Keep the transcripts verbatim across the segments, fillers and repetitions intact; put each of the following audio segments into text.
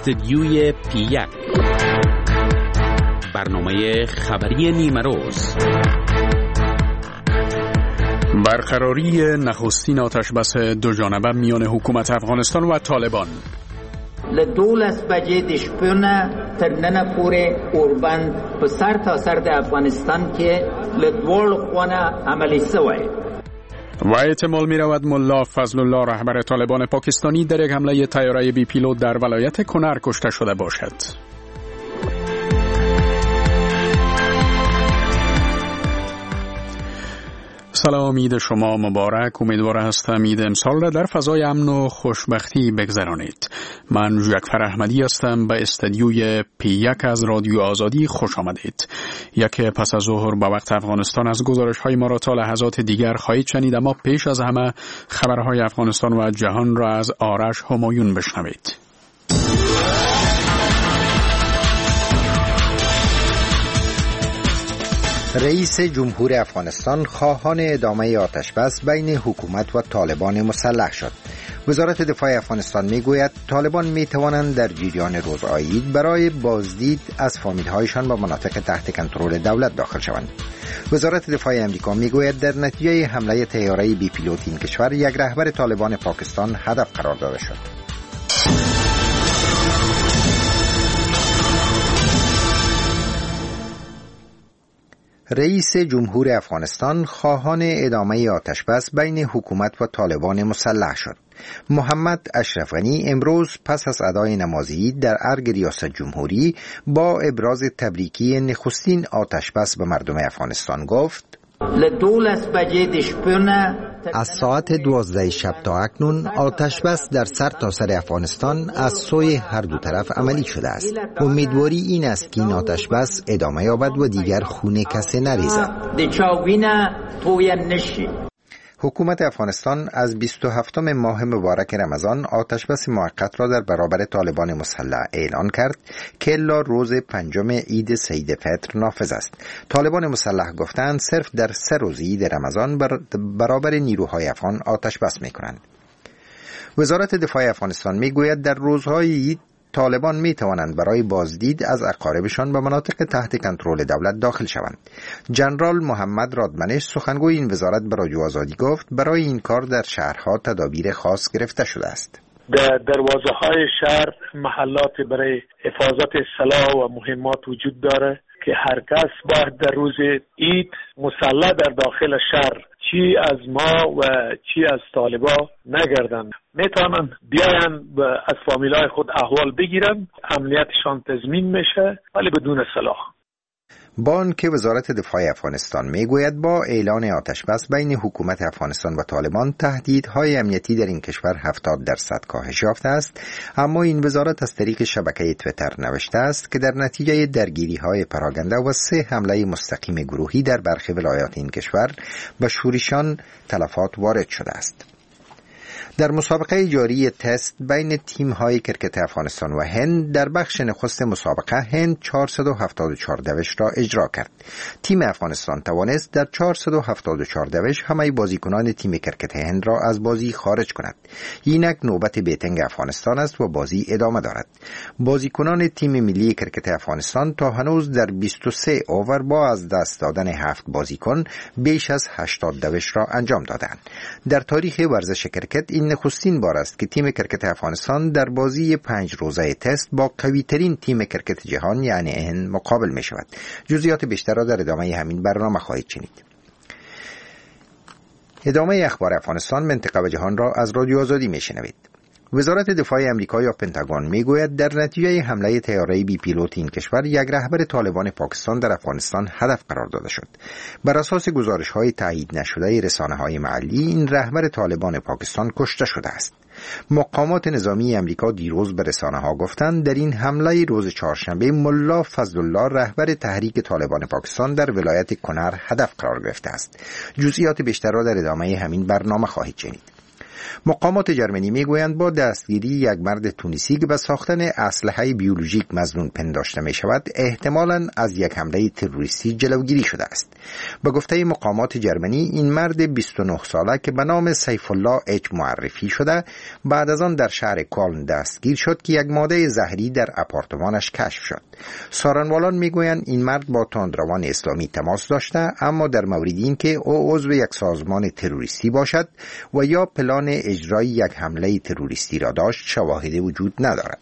استدیوی پی یک، برنامه خبری نیمه روز. برقراری نخستین آتشبس دو جانبه میان حکومت افغانستان و طالبان. لدولس بجه دشپونه ترنن پوره اوربند په سر تا سر د افغانستان که لدوال خوانه عملی سوی و احتمال می رود ملا فضل الله رهبر طالبان پاکستانی در یک حمله طیاره بی پیلوت در ولایت کنر کشته شده باشد. سلام، عید شما مبارک. امیدوار هستم عید امسال را در فضای امن و خوشبختی بگذرانید. من جعفر احمدی هستم. به استدیوی پی یک از رادیو آزادی خوش آمدید. یک پس از ظهر به وقت افغانستان از گزارش های ما را تا لحظات دیگر خواهید شنید، اما پیش از همه خبرهای افغانستان و جهان را از آرش همایون بشنوید. رئیس جمهور افغانستان خواهان ادامه آتشبس بین حکومت و طالبان مسلح شد. وزارت دفاع افغانستان میگوید طالبان میتوانند در جریان روز عید برای بازدید از فامیل‌هایشان به مناطق تحت کنترل دولت داخل شوند. وزارت دفاع امریکا میگوید در نتیجه حمله طیاره بی پیلوت این کشور یک رهبر طالبان پاکستان هدف قرار داده شد. رئیس جمهور افغانستان خواهان ادامه آتشبس بین حکومت و طالبان مسلح شد. محمد اشرف غنی امروز پس از ادای نماز عید در ارگ ریاست جمهوری با ابراز تبریکی نخستین آتشبس به مردم افغانستان گفت: از ساعت دوازده شب تا اکنون آتشبس در سر تا سر افغانستان از سوی هر دو طرف عملی شده است. امیدواری این است که این آتشبس ادامه یابد و دیگر خون کسی نریزد. حکومت افغانستان از بیست و هفتم ماه مبارک رمضان آتشبس موقت را در برابر طالبان مسلح اعلان کرد که الا روز پنجم عید سید فطر نافذ است. طالبان مسلح گفتند صرف در سه روز عید رمضان بر برابر نیروهای افغان آتشبس می‌کنند. وزارت دفاع افغانستان می‌گوید در روزهای عید طالبان می توانند برای بازدید از اقاربشان به مناطق تحت کنترل دولت داخل شوند. جنرال محمد رادمنش سخنگوی این وزارت به رادیو آزادی گفت برای این کار در شهرها تدابیر خاص گرفته شده است. در دروازه های شهر محلات برای حفاظت سلاح و مهمات وجود داره که هر کس باید در روز عید مسلح در داخل شهر چی از ما و چی از طالبا نگردن، میتونن بیاین از فامیلای خود احوال بگیرن، امنیتشان تضمین میشه ولی بدون سلاح. با آنکه وزارت دفاع افغانستان میگوید با اعلان آتشبس بین حکومت افغانستان و طالبان تهدیدهای امنیتی در این کشور هفتاد درصد کاهش یافته است، اما این وزارت از طریق شبکه تویتر نوشته است که در نتیجه درگیری‌های پراکنده و سه حمله مستقیم گروهی در برخی ولایات این کشور به شورشیان تلفات وارد شده است. در مسابقه جاری تست بین تیم‌های کرکت افغانستان و هند در بخش نخست مسابقه هند چهارصد و هفتاد و چهار دوش را اجرا کرد. تیم افغانستان توانست در چهارصد و هفتاد و چهار دوش همه بازیکنان تیم کرکت هند را از بازی خارج کند. اینک نوبت بیتنگ افغانستان است و بازی ادامه دارد. بازیکنان تیم ملی کرکت افغانستان تا هنوز در بیست و سه اوور با از دست دادن هفت بازیکن بیش از هشتاد دوش را انجام دادند. در تاریخ ورزش کرکت این نخستین بار است که تیم کرکت افغانستان در بازی پنج روزه تست با قوی ترین تیم کرکت جهان یعنی هند مقابل می شود. جزئیات بیشتر را در ادامه همین برنامه خواهید شنید. ادامه اخبار افغانستان، منطقه و جهان را از رادیو آزادی می شنوید. وزارت دفاع امریکا یا پنتاگون میگوید در نتیجه حمله طیاره بی پیلوت این کشور یک رهبر طالبان پاکستان در افغانستان هدف قرار داده شد. بر اساس گزارش‌های تایید نشده رسانه‌های محلی این رهبر طالبان پاکستان کشته شده است. مقامات نظامی امریکا دیروز به رسانه‌ها گفتند در این حمله روز چهارشنبه ملا فضل الله رهبر تحریک طالبان پاکستان در ولایت کنر هدف قرار گرفته است. جزئیات بیشتر را در ادامه همین برنامه خواهید شنید. مقامات جرمنی میگویند با دستگیری یک مرد تونسی که به ساختن اسلحه بیولوژیک مظنون پنداشته می شود احتمالاً از یک حمله تروریستی جلوگیری شده است. به گفته مقامات جرمنی این مرد بیست و نه ساله که به نام سیف الله اچ معرفی شده بعد از آن در شهر کالن دستگیر شد که یک ماده زهری در آپارتمانش کشف شد. سارنوالان میگویند این مرد با تندروان اسلامی تماس داشته، اما در مورد این که او عضو یک سازمان تروریستی باشد و یا پلان اجرای یک حمله تروریستی را داشت شواهدی وجود ندارد.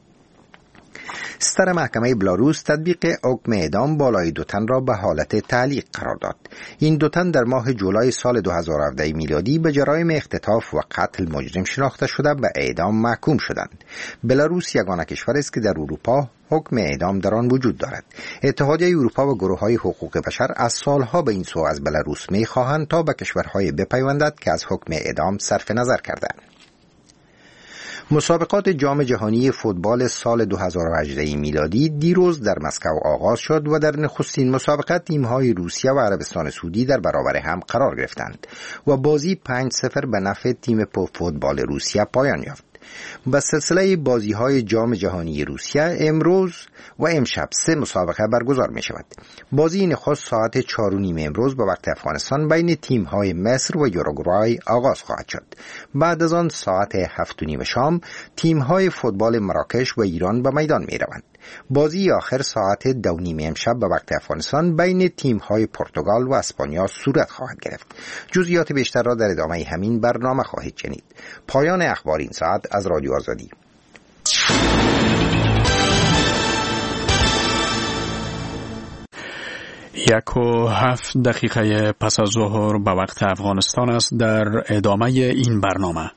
ستر محکمه بلاروس تطبیق حکم اعدام بالای دو تن را به حالت تعلیق قرار داد. این دو تن در ماه جولای سال دو هزار و هفده میلادی به جرایم اختطاف و قتل مجرم شناخته شده به اعدام محکوم شدند. بلاروس یگانه کشور است که در اروپا حکم اعدام در آن وجود دارد. اتحادیه اروپا و گروه‌های حقوق بشر از سالها به این سو از بلاروس می‌خواهند تا به کشورهای بپیوندد که از حکم اعدام صرف نظر کردند. مسابقات جام جهانی فوتبال سال دو هزار و هجده میلادی دیروز در مسکو آغاز شد و در نخستین مسابقه تیم‌های روسیه و عربستان سعودی در برابر هم قرار گرفتند و بازی پنج صفر به نفع تیم فوتبال روسیه پایان یافت. با سلسله بازی‌های جام جهانی روسیه امروز و امشب سه مسابقه برگزار می شود. بازی نخست ساعت چهار و نیم امروز به وقت افغانستان بین تیم‌های مصر و یوروگوای آغاز خواهد شد. بعد از آن ساعت هفت و نیم شام تیم‌های فوتبال مراکش و ایران به میدان می روند. بازی آخر ساعت دو نیم امشب به وقت افغانستان بین تیم‌های پرتغال و اسپانیا صورت خواهد گرفت. جزئیات بیشتر را در ادامه همین برنامه خواهید شنید. پایان اخبار این ساعت از رادیو آزادی. یک و هفت دقیقه پس از ظهر به وقت افغانستان است. در ادامه این برنامه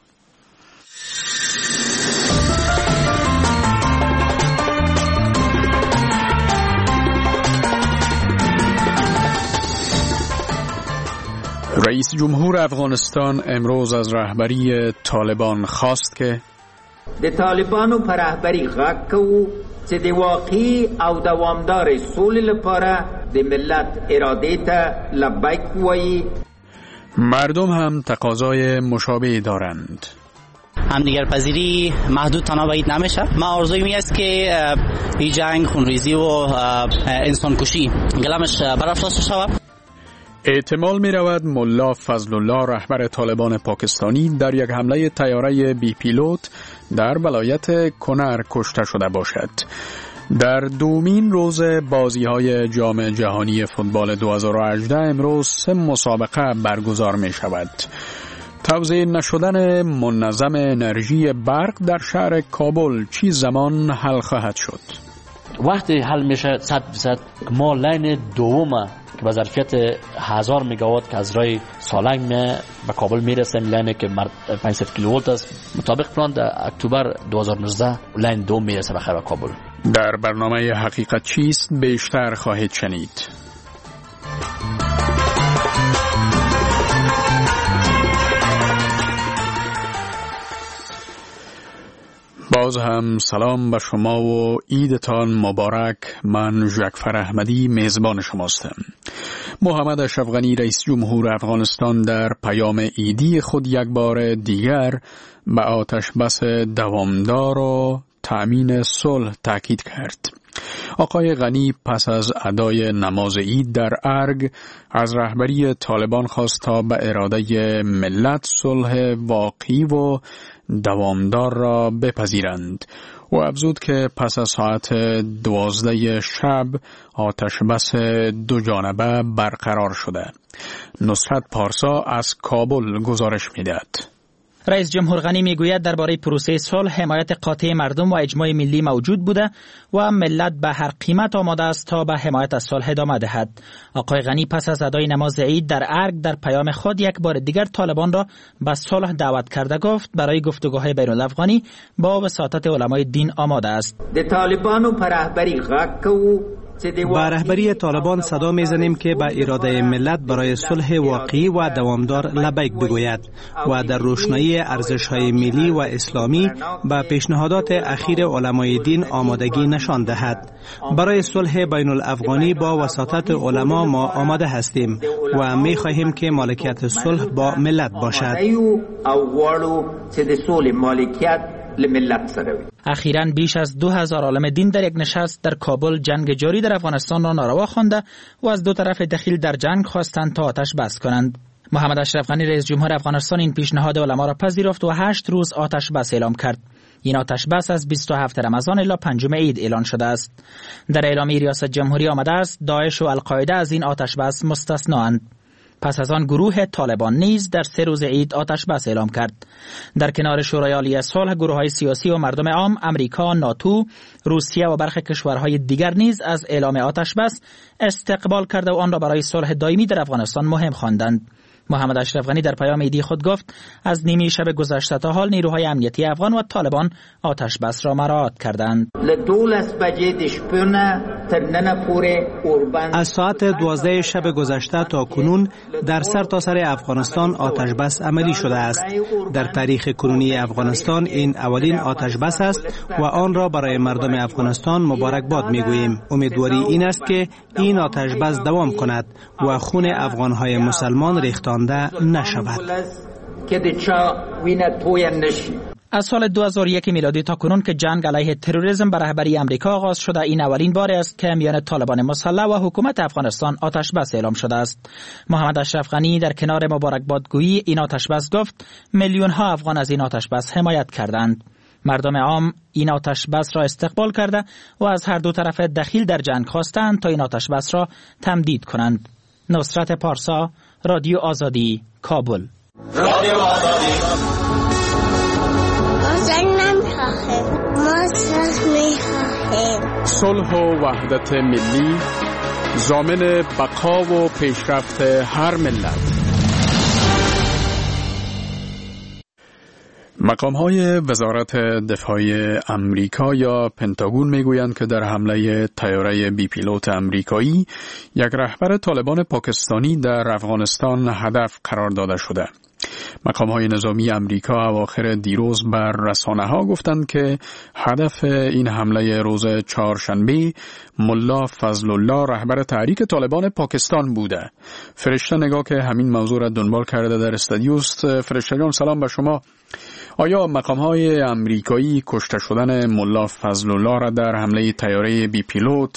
رئیس جمهور افغانستان امروز از رهبری طالبان خواست که د طالبانو پر رهبری غږ کوو چې د واقعي او دوامدار سولې لپاره د ملت اراده ته لبیک وایي. مردم هم تقاضای مشابه دارند. همدیگر پذیری محدود تنها باید نمیشه. ما آرزویم این است که این جنگ، خونریزی و انسان کشی گلمش برافراشته شود. احتمال می رود ملا فضل الله رهبر طالبان پاکستانی در یک حمله طیاره بی پیلوت در ولایت کنر کشته شده باشد. در دومین روز بازی‌های جام جهانی فوتبال دو هزار و هجده امروز سه مسابقه برگزار می شود. توزیع نشدن منظم انرژی برق در شهر کابل چی زمان حل خواهد شد؟ وقتی حل میشه صد درصد ما لین دوم که با ظرفیت هزار مگاوات که از رای سالنگ به کابل میرسه، لینی که پانصد کیلوولت است، مطابق پلان در اکتبر دو هزار و نوزده لین دوم میرسه بخیر به کابل. در برنامه حقیقت چیست بیشتر خواهید شنید. باز هم سلام به شما و عیدتان مبارک. من جعفر احمدی میزبان شماستم. محمد اشرف غنی رئیس جمهور افغانستان در پیام عیدی خود یک بار دیگر به آتش بس دوامدار و تأمین صلح تاکید کرد. آقای غنی پس از ادای نماز عید در ارگ از رهبری طالبان خواست تا به اراده ملت صلح واقعی و دوامدار را بپذیرند و افزود که پس از ساعت دوازده شب آتش بس دو جانبه برقرار شده. نصرت پارسا از کابل گزارش می‌دهد. رئیس جمهور غنی میگوید درباره پروسه صلح حمایت قاطع مردم و اجماع ملی موجود بوده و ملت به هر قیمت آماده است تا به حمایت از صلح ادامه دهد. آقای غنی پس از ادای نماز عید در ارگ در پیام خود یک بار دیگر طالبان را به صلح دعوت کرده گفت برای گفتگوهای بین الافغانی با وساطت علمای دین آماده است. د طالبانو پر رهبری غږ کوو با رهبری طالبان صدا میزنیم که به اراده ملت برای صلح واقعی و دوامدار لبیک بگوید و در روشنایی ارزش‌های ملی و اسلامی به پیشنهادات اخیر علمای دین آمادگی نشان دهد. برای صلح بین الافغانی با وساطت علما ما آماده هستیم و می خواهیم که مالکیت صلح با ملت باشد. اخیراً بیش از دو هزار عالم دین در یک نشست در کابل جنگ جاری در افغانستان را ناروا خوانده و از دو طرف دخیل در جنگ خواستند تا آتش بس کنند. محمد اشرف غنی رئیس جمهور افغانستان این پیشنهاد علما را پذیرفت و هشت روز آتش بس اعلام کرد. این آتش بس از بیست و هفتم رمضان الی پنجم عید اعلان شده است. در اعلامیه ریاست جمهوری آمده است داعش و القاعده از این آتش بس مستثنااند. پس از آن گروه طالبان نیز در سه روز عید آتش بس اعلام کرد. در کنار شورای عالی صلح، گروه‌های سیاسی و مردم عام، امریکا، ناتو، روسیه و برخی کشورهای دیگر نیز از اعلام آتش بس استقبال کرده و آن را برای صلح دائمی در افغانستان مهم خواندند. محمد اشرف غنی در پیام عیدی خود گفت از نیمه شب گذشته تا حال نیروهای امنیتی افغان و طالبان آتش بس را مراعات کردند. از ساعت دوازده شب گذشته تا کنون در سرتاسر سر افغانستان آتش بس عملی شده است. در تاریخ کنونی افغانستان این اولین آتش بس است و آن را برای مردم افغانستان مبارکباد میگوییم. امیدواری این است که این آتش بس دوام کند و خون افغانهای مسلمان ریختانده نشود. از سال دو هزار و یک میلادی تا کنون که جنگ علیه تروریسم به رهبری امریکا آغاز شده، این اولین بار است که میان طالبان مسلح و حکومت افغانستان آتش بس اعلام شده است. محمد اشرف غنی در کنار مبارکبادگویی این آتش بس گفت میلیون ها افغان از این آتش بس حمایت کردند. مردم عام این آتش بس را استقبال کرده و از هر دو طرف دخیل در جنگ خواستند تا این آتش بس را تمدید کنند. نصرت پارسا، رادیو آزادی، کابل. رادیو آزادی. ما صلح می‌خواهیم. صلح و وحدت ملی ضامن بقا و پیشرفت هر ملت. مقام‌های وزارت دفاع امریکا یا پنتاگون میگویند که در حمله طیاره بی پیلوت امریکایی یک رهبر طالبان پاکستانی در افغانستان هدف قرار داده شده. مقام‌های نظامی امریکا اواخر دیروز بر رسانه‌ها گفتند که هدف این حمله روز چهارشنبه ملا فضل الله رهبر تحریک طالبان پاکستان بوده. فرشته نگاه که همین موضوع را دنبال کرده در استودیو است. فرشته جان سلام به شما. آیا مقام‌های امریکایی کشته شدن ملا فضل الله را در حمله طیاره بی پیلوت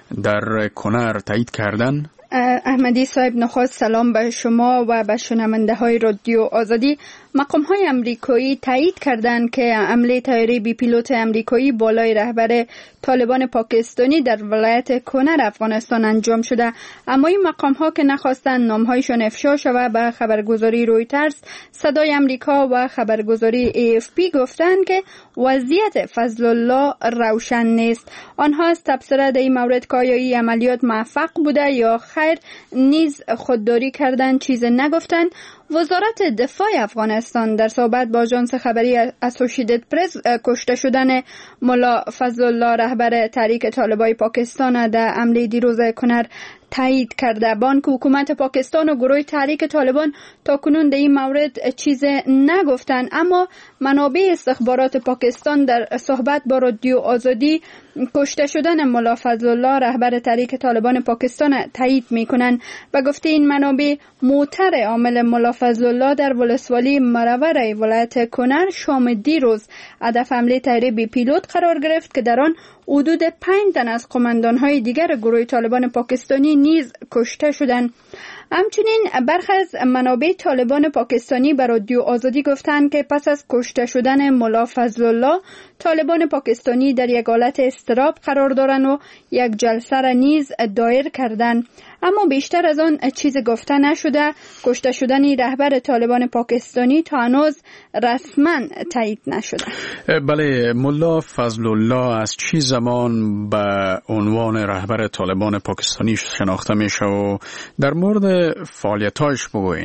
در کنر تایید کردند؟ احمدی صاحب، نخست سلام به شما و به شنونده های رادیو آزادی. مقام های امریکایی تایید کردند که حمله طیاره بی پیلوت امریکایی بالای رهبر طالبان پاکستانی در ولایت کنر افغانستان انجام شده، اما این مقام ها که نخواستند نام هایشان افشا شود به خبرگزاری رویترز، صدای امریکا و خبرگزاری ای اف پی گفتند که وضعیت فضل الله روشن نیست. آنها از تبصره در این مورد که آیا این عملیات موفق بوده یا خیر نیز خودداری کردند چیز نگفتند. وزارت دفاع افغانستان در صحبت با آژانس خبری اسوسییتد پرس کشته شدن ملا فضل الله رهبر تحریک طالبان پاکستان در حمله دیروز کنر تایید کرده. بانک حکومت پاکستان و گروه تحریک طالبان تا کنون در این مورد چیز نگفتند، اما منابع استخبارات پاکستان در صحبت با رادیو آزادی کشته شدن ملا فضل الله رهبر تحریک طالبان پاکستان تایید میکنند و گفته این منابع موتر عامل ملا فضل الله در ولسوالی مرور ولایت کنر شام دیروز هدف حمله طیاره بی پیلوت قرار گرفت که در آن حدود پنج تن از قماندان‌های دیگر گروه طالبان پاکستانی نیز کشته شدند. همچنین برخی از منابع طالبان پاکستانی بر رادیو آزادی گفتند که پس از کشته شدن ملا فضل الله طالبان پاکستانی در یک حالت اضطراب قرار دارند و یک جلسه را نیز دایر کردند، اما بیشتر از آن چیز گفته نشده. کشته شدن رهبر طالبان پاکستانی تا هنوز رسما تایید نشده. بله، ملا فضل الله از چی زمان به عنوان رهبر طالبان پاکستانی شناخته میشه و در مورد فعالیت‌هاش بگوین؟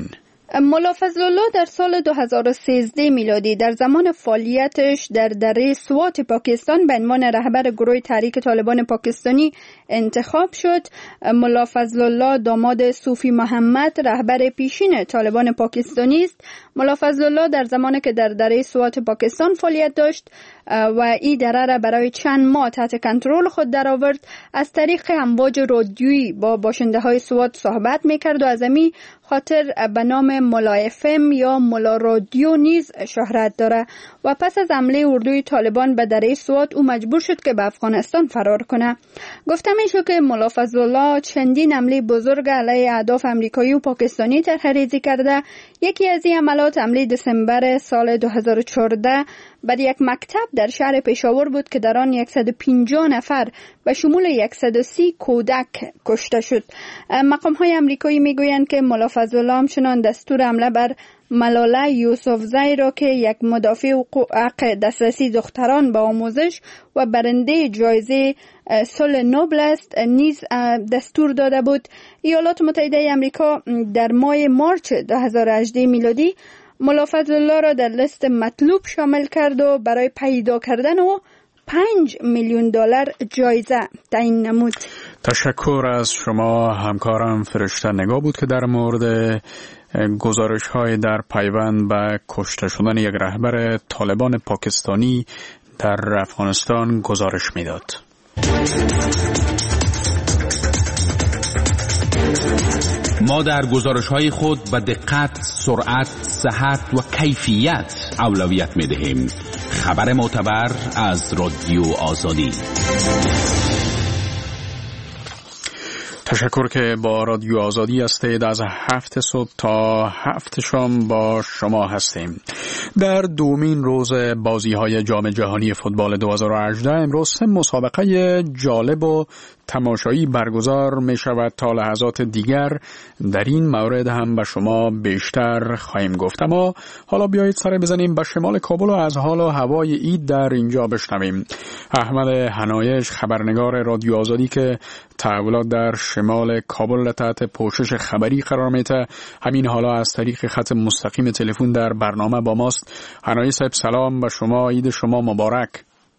ملا فضل الله در سال دو هزار و سیزده میلادی در زمان فعالیتش در دره سوات پاکستان به عنوان رهبر گروه تحریک طالبان پاکستانی انتخاب شد. ملا فضل الله داماد صوفی محمد رهبر پیشین طالبان پاکستانی است. ملا فضل الله در زمانی که در دره سوات پاکستان فعالیت داشت و این دره را برای چند ماه تحت کنترل خود درآورد، از طریق امواج رادیویی با باشنده های سوات صحبت میکرد و از همین خاطر به نام ملا اف ام یا ملا رادیو نیز شهرت داره. و پس از حمله اردوی طالبان به دره سوات او مجبور شد که به افغانستان فرار کنه. گفته میشه که ملا فضل الله چندین حمله بزرگ علیه اهداف امریکایی و پاکستانی طرح‌ریزی کرده. یکی از این حملات حمله دسامبر سال دو هزار و چهارده بر یک مکتب در شهر پشاور بود که در آن صد و پنجاه نفر و شمول صد و سی کودک کشته شد. مقام‌های امریکایی میگویند که ملا فضل الله همچنان دستور حمله بر ملاله یوسفزئی را که یک مدافع حقوق دسترسی دختران به آموزش و برنده جایزه صلح نوبل است نیز دستور داده بود. ایالات متحده آمریکا در ماه مارچ دو هزار و هجده میلادی ملا فضل الله را در لیست مطلوب شامل کرد و برای پیدا کردن او پنج میلیون دلار جایزه تعیین نمود. تشکر از شما همکارم فرشته نگاه بود که در مورد گزارش های در پیوند به کشته شدن یک رهبر طالبان پاکستانی در افغانستان گزارش میداد. ما در گزارش‌های خود به دقت، سرعت، صحت و کیفیت اولویت می‌دهیم. خبر معتبر از رادیو آزادی. تشکر که با رادیو آزادی هستید. از هفت صبح تا هفت شام با شما هستیم. در دومین روز بازی‌های جام جهانی فوتبال دو هزار و هجده امروز سه مسابقه جالب و تماشایی برگزار می شود. تا لحظات دیگر در این مورد هم به شما بیشتر خواهیم گفت. اما حالا بیایید سر بزنیم به شمال کابل و از حال و هوای عید در اینجا بشنویم. احمد حنایش خبرنگار رادیو آزادی که تحولات در شمال کابل تحت پوشش خبری قرار میده، همین حالا از طریق خط مستقیم تلفن در برنامه با ماست. حنایش صاحب سلام به شما، عید شما مبارک.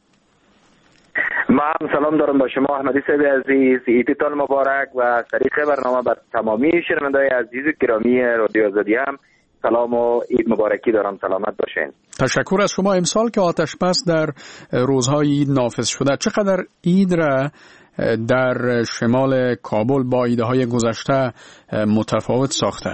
من سلام دارم با شما احمدی صاحب عزیز، عیدتان مبارک و از طریق برنامه بر تمامی شنونده‌های عزیز و گرامی رادیو آزادی هم سلام و عید مبارکی دارم. سلامت باشین. تشکر از شما. امسال که آتش بس در روزهای عید نافذ شده، چقدر عید را در شمال کابل با ایده‌های گذشته متفاوت ساخته؟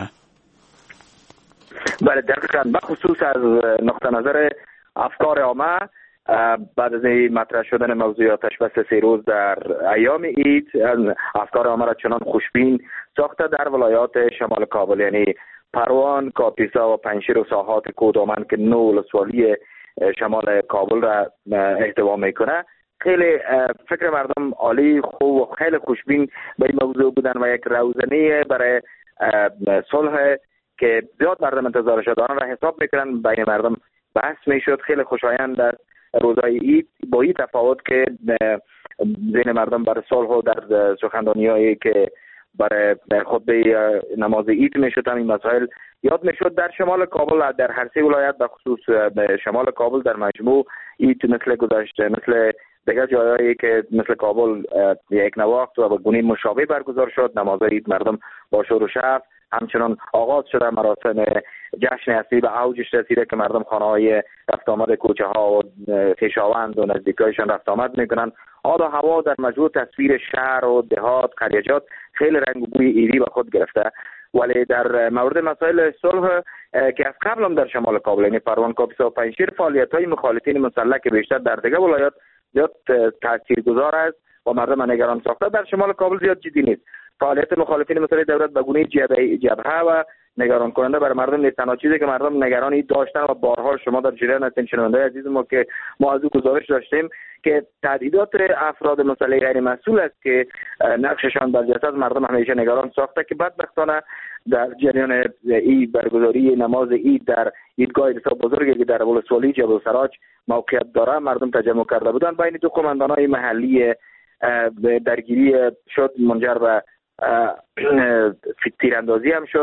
بله دقیقاً، بخصوص از نقطه نظر افکار عامه بعد از مطرح شدن موضوع آتش بس سه روز در ایام عید، افکار عامه را چنان خوشبین ساخته در ولایات شمال کابل، یعنی پروان، کاپیسا و پنجشیر و ساحات کودامن که نو ولسوالی شمال کابل را احتوا میکنه. خیلی فکر مردم عالی، خوب و خیلی خوشبین به این موضوع بودن و یک روزنه برای صلح که زیاد مردم انتظارش دارن را حساب میکنن بین مردم بحث میشد. خیلی خوشایند است روزهای عید با این تفاوت که ذهن مردم برای صلح و در سخنرانی‌هایی که برای خطبه نماز عید میشد همین مسائل یاد میشد. در شمال کابل در هر سه ولایت به خصوص شمال کابل در مجموع عید مثل گذشته مثل دیگر جاهایی که مثل کابل یک نواخت و به گونه مشابه برگزار شد. نماز عید مردم با شور و شعف همچنان آغاز شده. مراسم جشن اصلی به اوجش رسیده که مردم خانه‌های رفت آمد کوچه ها و خویشاوند و نزدیکایشان رفت آمد میکنن. حال و هوا در مجموع تصویر شهر و دهات قریجات خیلی رنگ و بوی عیدی به خود گرفته. ولی در مورد مسائل صلح که از قبل هم در شمال کابل یعنی پروان، کاپیسا و پنجشیر فعالیت‌های مخالفین مسلح که بیشتر در دیگر ولایات زیاد تاثیرگذار است و مردم نگران ساخته، در شمال کابل زیاد جدی نیست. فعالیت مخالفین مسلح دولت به گونه جبهه و نگران کننده برای مردم نیست. تنها چیزی که مردم نگرانی داشتن و بارها شما در جریان هستین شنونده عزیز ما که ما از او گزارش داشتیم که تهدیدات افراد مسلح غیر مسئول است که نقششان در جسد مردم همیشه نگران ساخته که بدبختانه در جریان ای برگزاری نماز عید در عیدگاه بسیار بزرگی که در ولسوالی جبل سراج موقعیت داره مردم تجمع کرده بودن. بین دو قماندانای محلی درگیری شد، منجر به تیراندازی هم شد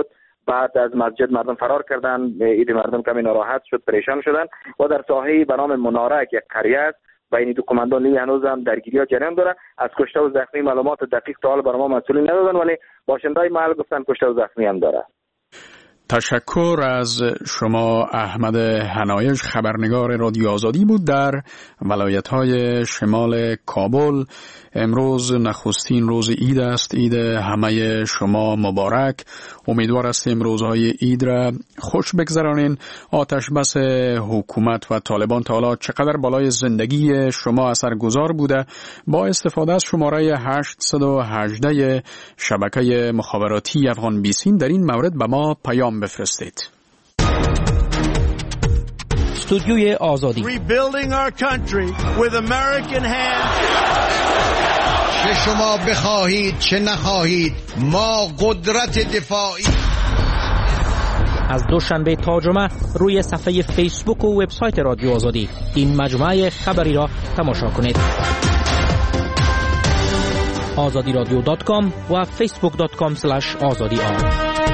بعد از مسجد مردم فرار کردن، عید مردم کمی ناراحت شد، پریشان شدن و در ساحه به نام مناره یک قریه است بین دو کماندان نیروی هنوز هم درگیری‌ها جریان داره. از کشته و زخمی معلومات دقیق تا حال برای ما مسئولین ندادن، ولی باشنده‌های محل گفتن کشته و زخمی هم داره. تشکر از شما. احمد حنایش خبرنگار رادیو آزادی بود در ولایت‌های شمال کابل. امروز نخستین روز عید است. عید همه شما مبارک. امیدوار هستیم روزهای عید را خوش بگذرانین. آتش بس حکومت و طالبان تا حالا چقدر بالای زندگی شما اثرگذار بوده؟ با استفاده از شماره هشت یک هشت شبکه مخابراتی افغان بیسیم در این مورد به ما پیام بفرستید. استودیوی آزادی. Rebuilding our country with American hands. چه شما بخواهید چه نخواهید ما قدرت دفاعی. از دوشنبه تا جمعه روی صفحه فیسبوک و وبسایت رادیو آزادی این مجموعه خبری را تماشا کنید. آزادی رادیو دات کام و فیسبوک دات کام اسلش آزادی آن.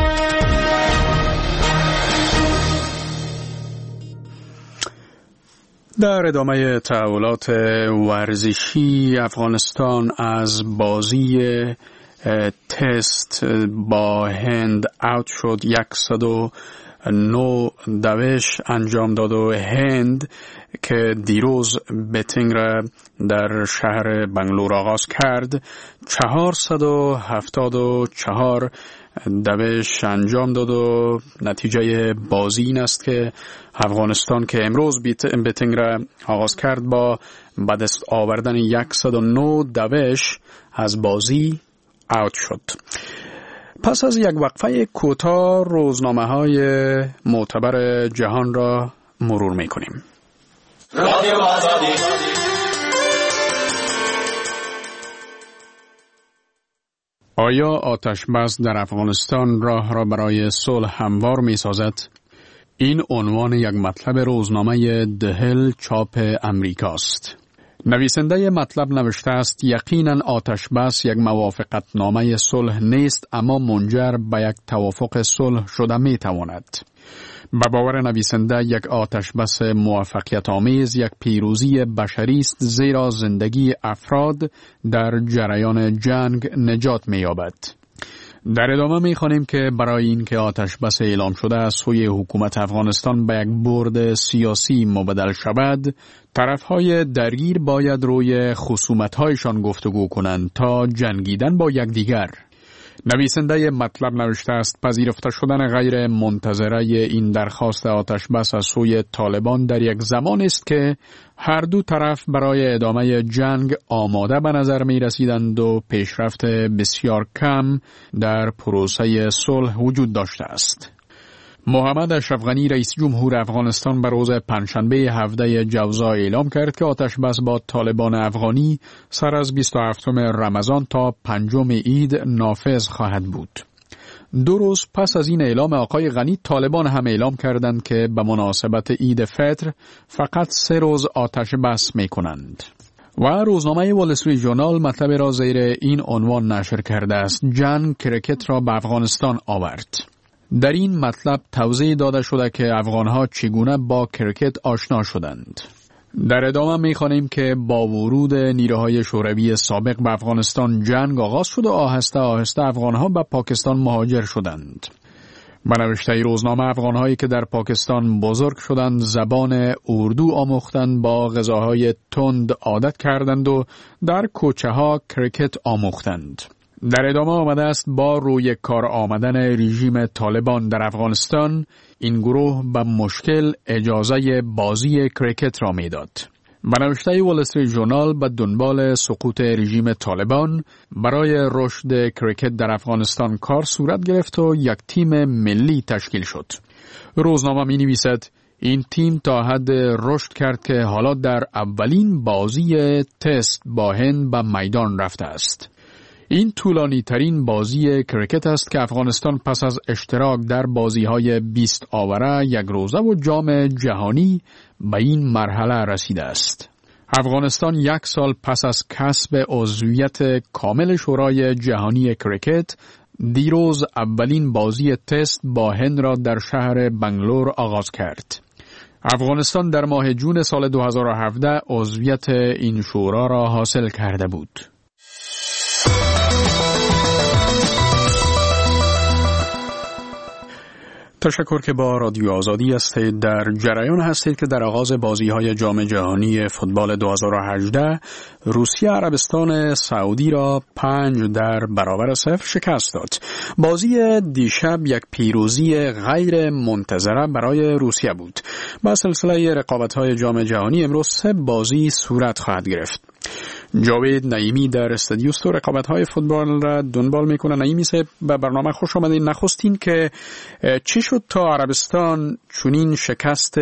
در ادامه تحولات ورزشی، افغانستان از بازی تست با هند اوت شد. صد و نه دوش انجام داد و هند که دیروز بتینگ را در شهر بنگلور آغاز کرد چهارصد و هفتاد و چهار دوش انجام داد و نتیجه بازی این است که افغانستان که امروز بتینگ را آغاز کرد با به دست آوردن صد و نه دوش از بازی اوت شد. پس از یک وقفه کوتاه روزنامه‌های معتبر جهان را مرور می‌کنیم. رادیو آزادی. آیا آتش بس در افغانستان راه را برای صلح هموار می‌سازد؟ این عنوان یک مطلب روزنامه دهل چاپ امریکاست. نویسنده مطلب نوشته است یقیناً آتش بس یک موافقت نامه صلح نیست، اما منجر به یک توافق صلح شده می تواند. به باور نویسنده یک آتش بس موفقیت آمیز یک پیروزی بشری است، زیرا زندگی افراد در جریان جنگ نجات می یابد. در ادامه می خوانیم که برای اینکه آتش بس اعلام شده از سوی حکومت افغانستان به یک برد سیاسی مبدل شود، طرفهای درگیر باید روی خصومت‌هایشان گفتگو کنند تا جنگیدن با یکدیگر. نویسنده مطلب نوشته است پذیرفته شدن غیر منتظره این درخواست آتش بس از سوی طالبان در یک زمان است که هر دو طرف برای ادامه جنگ آماده به نظر می رسیدند و پیشرفت بسیار کم در پروسه صلح وجود داشته است. محمد اشرف غنی رئیس جمهور افغانستان به روز پنجشنبه هفده جوزا اعلام کرد که آتش بس با طالبان افغانی سر از بیست و هفتم رمضان تا پنجم عید نافذ خواهد بود. دو روز پس از این اعلام آقای غنی، طالبان هم اعلام کردند که به مناسبت عید فطر فقط سه روز آتش بس می کنند. و روزنامه وال استریت ژورنال مطلب را زیر این عنوان نشر کرده است: جنگ کرکت را به افغانستان آورد. در این مطلب توضیح داده شده که افغانها چگونه با کرکت آشنا شدند. در ادامه می‌خوانیم که با ورود نیروهای شوروی سابق به افغانستان جنگ آغاز شد و آهسته آهسته افغانها به پاکستان مهاجر شدند. به نوشته روزنامه افغانهایی که در پاکستان بزرگ شدند زبان اردو آموختند، با غذاهای تند عادت کردند و در کوچه‌ها کرکت آموختند. در ادامه آمده است با روی کار آمدن رژیم طالبان در افغانستان این گروه به مشکل اجازه بازی کرکت را میداد. به نوشته وال استریت ژورنال به دنبال سقوط رژیم طالبان برای رشد کرکت در افغانستان کار صورت گرفت و یک تیم ملی تشکیل شد. روزنامه می نویسد این تیم تا حد رشد کرد که حالا در اولین بازی تست با هند به میدان رفته است. این طولانی ترین بازی کرکت است که افغانستان پس از اشتراک در بازی های بیست آوره، یک روزه و جام جهانی به این مرحله رسیده است. افغانستان یک سال پس از کسب عضویت کامل شورای جهانی کریکت دیروز اولین بازی تست با هند را در شهر بنگلور آغاز کرد. افغانستان در ماه جون سال دو هزار و هفده عضویت این شورا را حاصل کرده بود. تشکر که با رادیو آزادی هستید. در جریان هستید که در آغاز بازی‌های جام جهانی فوتبال دو هزار و هجده روسیه عربستان سعودی را پنج در برابر صفر شکست داد. بازی دیشب یک پیروزی غیر منتظره برای روسیه بود. با سلسله رقابت‌های جام جهانی امروز سه بازی صورت خواهد گرفت. جاوید نعیمی در استودیو است و رقابت‌های فوتبال را دنبال میکنه. نعیمی صاحب به برنامه خوش آمدید. نخستین که چی شد تا عربستان چنین شکست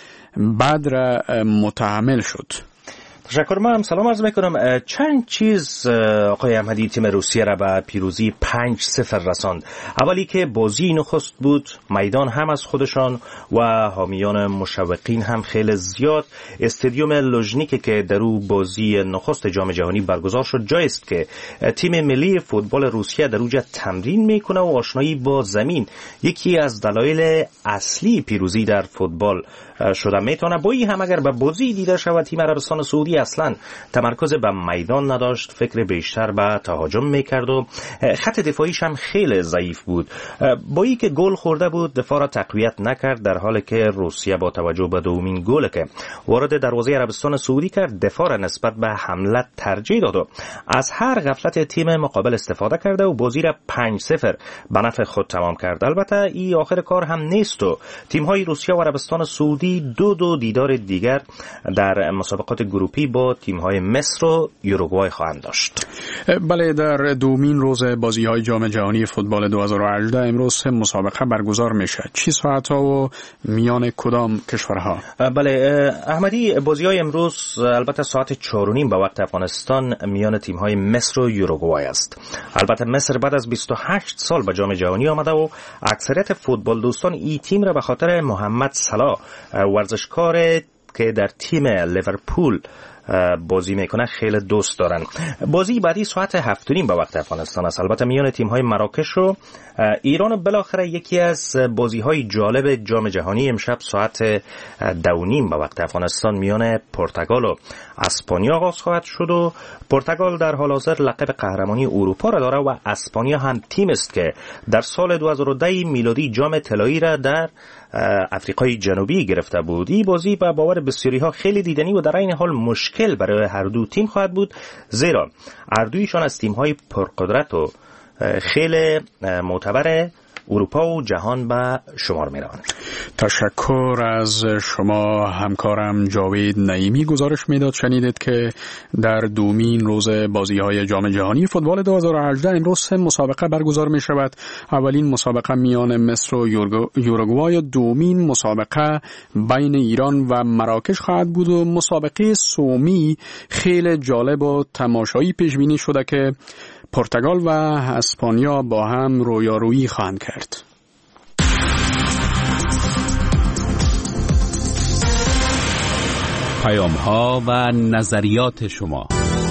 بد را متحمل شد؟ تشکر. من هم سلام عرض میکنم. چند چیز آقای احمدی تیم روسیه را به پیروزی پنج صفر رساند. اولی که بازی نخست بود، میدان هم از خودشان و حامیان مشوقین هم خیلی زیاد. استادیوم لوژنیک که در او بازی نخست جام جهانی برگزار شد جایی است که تیم ملی فوتبال روسیه در اونجا تمرین میکنه و آشنایی با زمین یکی از دلایل اصلی پیروزی در فوتبال شده میتونه. با این هم اگر به بازی دیده شود تیم عربستان سعودی اصلا تمرکز به میدان نداشت، فکر بیشتر به تهاجم میکرد و خط دفاعیش هم خیلی ضعیف بود. با این که گل خورده بود دفاع را تقویت نکرد، در حالی که روسیه با توجه به دومین گل که وارد دروازه عربستان سعودی کرد دفاع را نسبت به حمله ترجیح داد و از هر غفلت تیم مقابل استفاده کرده و بازی را پنج صفر به نفع خود تمام کرد. البته این آخر کار هم نیست و تیم‌های روسیه و عربستان سعودی دو دو دیدار دیگر در مسابقات گروپی با تیم‌های مصر و یوروگوای خواهند داشت. بله، در دومین روز بازی‌های جام جهانی فوتبال دو هزار و هجده امروز مسابقه برگزار میشه. چه ساعت‌ها و میان کدام کشورها؟ بله احمدی، بازی‌های امروز البته ساعت چهار و نیم به وقت افغانستان میان تیم‌های مصر و یوروگوای است. البته مصر بعد از بیست و هشت سال به جام جهانی آمده و اکثریت فوتبال دوستان این تیم را به خاطر محمد صلاح ورزشکار که در تیم لیورپول بازی میکنه خیلی دوست دارن. بازی بعدی ساعت هفت و نیم به وقت افغانستان است. البته میان تیم‌های مراکش و ایران. بالاخره یکی از بازی‌های جالب جام جهانی امشب ساعت دو و نیم به وقت افغانستان میان پرتغال و اسپانیا آغاز خواهد شد و پرتغال در حال حاضر لقب قهرمانی اروپا را داره و اسپانیا هم تیم است که در سال دو هزار و ده میلادی جام طلایی را در افریقای جنوبی گرفته بود. این بازی به باور بسیاری‌ها خیلی دیدنی و در این حال مشکل برای هر دو تیم خواهد بود، زیرا هر دویشان از تیم‌های پرقدرت و خیلی معتبر اروپا و جهان به شمار می روند. تشکر از شما همکارم جاوید نعیمی. گزارش میداد شنیدید که در دومین روز بازی‌های جام جهانی فوتبال دو هزار و هجده امروز سه مسابقه برگزار می شود. اولین مسابقه میان مصر و یوروگوای، دومین مسابقه بین ایران و مراکش خواهد بود و مسابقه سومی خیلی جالب و تماشایی پیش بینی شده که پرتغال و اسپانیا با هم رویارویی خواهند کرد. پیام‌ها و نظریات شما.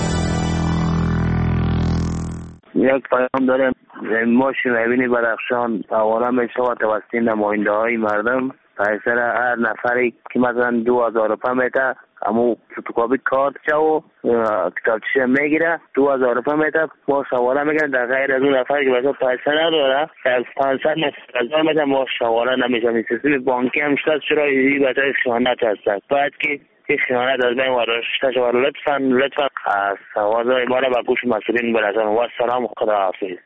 یک پیام دارم. ما شنوین بدخشان حواله می شود توسط نماینده های مردم پیسر هر نفری که مثلا دو هزار روپیه میده امو فتوکپی کارت چه و کتابچه میگیره دو هزار روپیه میده. ما شواله میگن در غیر از اون نفری که مثلا پیسه نداره پانصد هزار میده ما شواله نمیشه. سیستم بانکی هم شد چرا این بتای خیانت هستند. باید که این خیانت از بین وارشته شود. لطفا لطفا سوال ما را به گوش مسئولین برسانید. و سلام، خدا حافظ.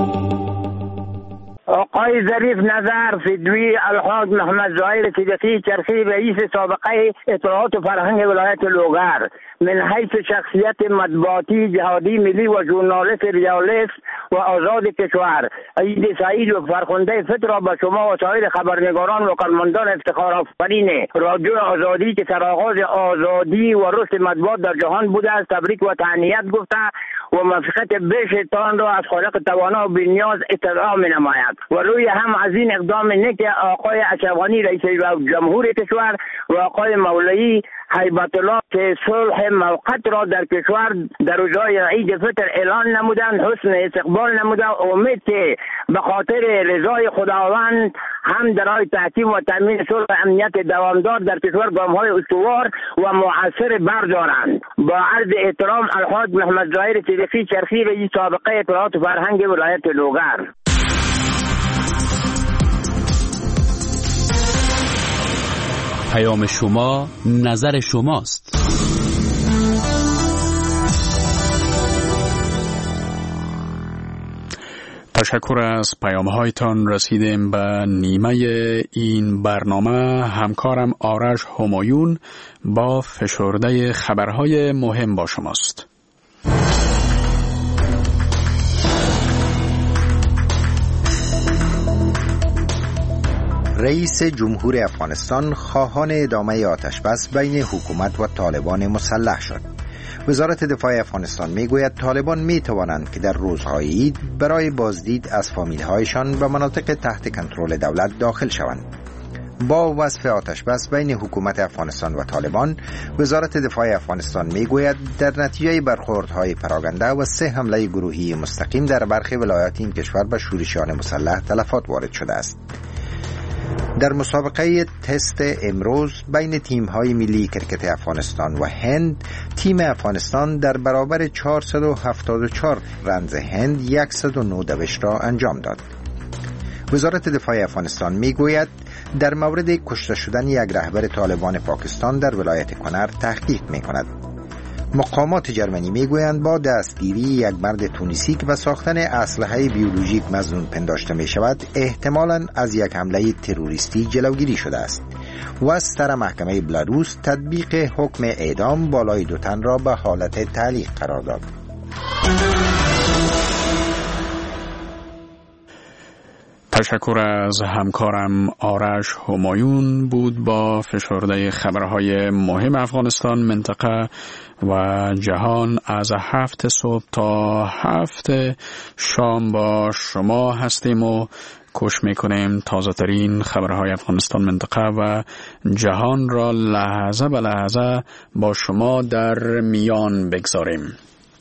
آقای ظریف نظر فدوی الحاج محمد ظاهر صدیقی چرخی رئیس سابقه اطلاعات و فرهنگ ولایت لوگر، من حیث شخصیت مطبوعاتی جهادی ملی و ژورنالیست ریالیست و آزاد کشور، عید سعید و فرخنده فطر را به شما و سایر خبرنگاران و کارمندان افتخار آفرین رادیو آزادی که سرآغاز آزادی و رشد مطبوعات در جهان بوده است تبریک و تهنیت گفته و موفقیت بیشتان را از خالق توانا و بی‌نیاز اطلاع می‌نماید. و روی هم از این اقدام نیک آقای اشرف غنی رئیس جمهور کشور و آقای مولوی هیبت الله که صلح موقت را در کشور در روزهای عید فطر اعلان نمودند، حسن استقبال نمودند. امید که به خاطر رضای خداوند هم برای تحکیم و تامین صلح و امنیت دوامدار در کشور گام‌های استوار و مؤثر بردارند. با عرض احترام الحاج محمد ظاهر صدیقی چرخی رئیس سابقه اطلاعات و فرهنگ ولایت لوگر. پیام شما نظر شماست. تشکر از پیام‌هایتان. رسیدیم به نیمه این برنامه. همکارم آرش همایون با فشرده خبرهای مهم با شماست. رئیس جمهور افغانستان خواهان ادامه آتش‌بس بین حکومت و طالبان مسلح شد. وزارت دفاع افغانستان میگوید طالبان می توانند که در روزهای عید برای بازدید از فامیل‌هایشان به مناطق تحت کنترل دولت داخل شوند. با وصف آتش‌بس بین حکومت افغانستان و طالبان، وزارت دفاع افغانستان میگوید در نتیجه برخوردهای پراگنده و سه حمله گروهی مستقیم در برخی ولایات این کشور به شورشیان مسلح تلفات وارد شده است. در مسابقه تست امروز بین تیم‌های ملی کرکت افغانستان و هند، تیم افغانستان در برابر چهارصد و هفتاد و چهار رنز هند صد و نه دوش را انجام داد. وزارت دفاع افغانستان میگوید در مورد کشته شدن یک رهبر طالبان پاکستان در ولایت کنر تحقیق می‌کند. مقامات جرمنی میگویند با دستگیری یک مرد تونسی که به ساختن اسلحه بیولوژیک مظنون پنداشته می شود احتمالاً از یک حمله تروریستی جلوگیری شده است و از سر محکمه بلاروس تطبیق حکم اعدام بالای دو تن را به حالت تعلیق قرار داد. تشکر از همکارم آرش همایون بود با فشرده خبرهای مهم افغانستان، منطقه و جهان. از هفت صبح تا هفت شام با شما هستیم و کوشش میکنیم تازه ترین خبرهای افغانستان، منطقه و جهان را لحظه به لحظه با شما در میان بگذاریم.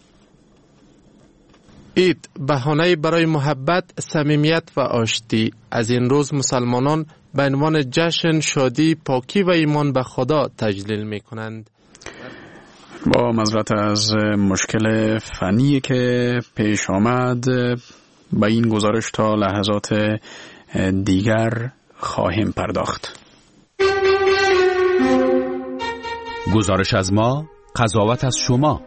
عید بهانه برای محبت، صمیمیت و آشتی. از این روز مسلمانان به عنوان جشن، شادی، پاکی و ایمان به خدا تجلیل می کنند. با معذرت از مشکل فنی که پیش آمد، به این گزارش تا لحظات دیگر خواهیم پرداخت. گزارش از ما، قضاوت از شما.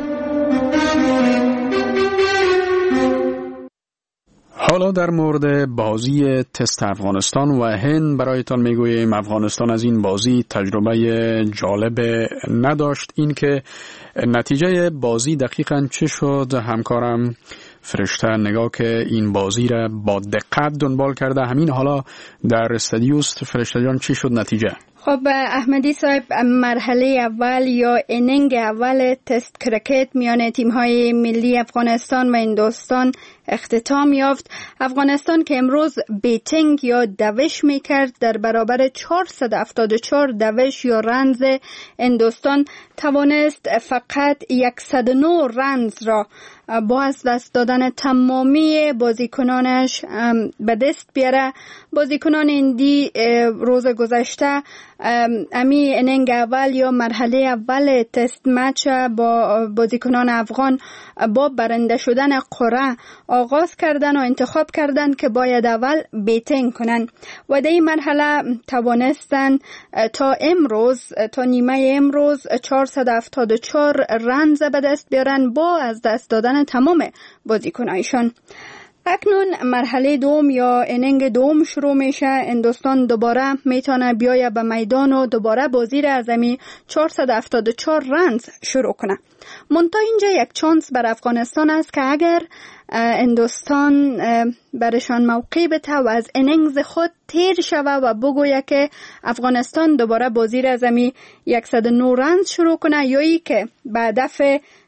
حالا در مورد بازی تست افغانستان و هند برایتان میگوییم. افغانستان از این بازی تجربه جالب نداشت. این که نتیجه بازی دقیقاً چه شد، همکارم فرشته نگاه که این بازی را با دقت دنبال کرده همین حالا در استادیوست. فرشته جان چی شد نتیجه؟ خب احمدی صاحب، مرحله اول یا اینینگ اول تست کرکت میان تیم‌های ملی افغانستان و هندوستان اختتام یافت. افغانستان که امروز بیتینگ یا دوش میکرد در برابر چهارصد و هفتاد و چهار دوش یا رنز هندوستان توانست فقط صد و نه رنز را با از دست دادن تمامی بازیکنانش به دست بیاره. بازیکنان هندی روز گذشته امی اننگ اول یا مرحله اول تست مچ با بازیکنان افغان با برنده شدن قرعه آغاز کردن و انتخاب کردن که باید اول بیتینگ کنن و در این مرحله توانستن تا امروز تا نیمه امروز چهارصد و هفتاد و چهار رنز به دست بیارن با از دست دادن تمام بازیکنایشان. اکنون مرحله دوم یا اننگ دوم شروع میشه. هندوستان دوباره میتونه بیایه به میدان و دوباره بازی را از امی چهارصد و هفتاد و چهار رنز شروع کنه. منتها اینجا یک چانس بر افغانستان است که اگر هندوستان برشان موقع بده و از اننگز خود تیر شوه و بگویه که افغانستان دوباره بازی را از امی صد و نه رنز شروع کنه یا ای که به هدف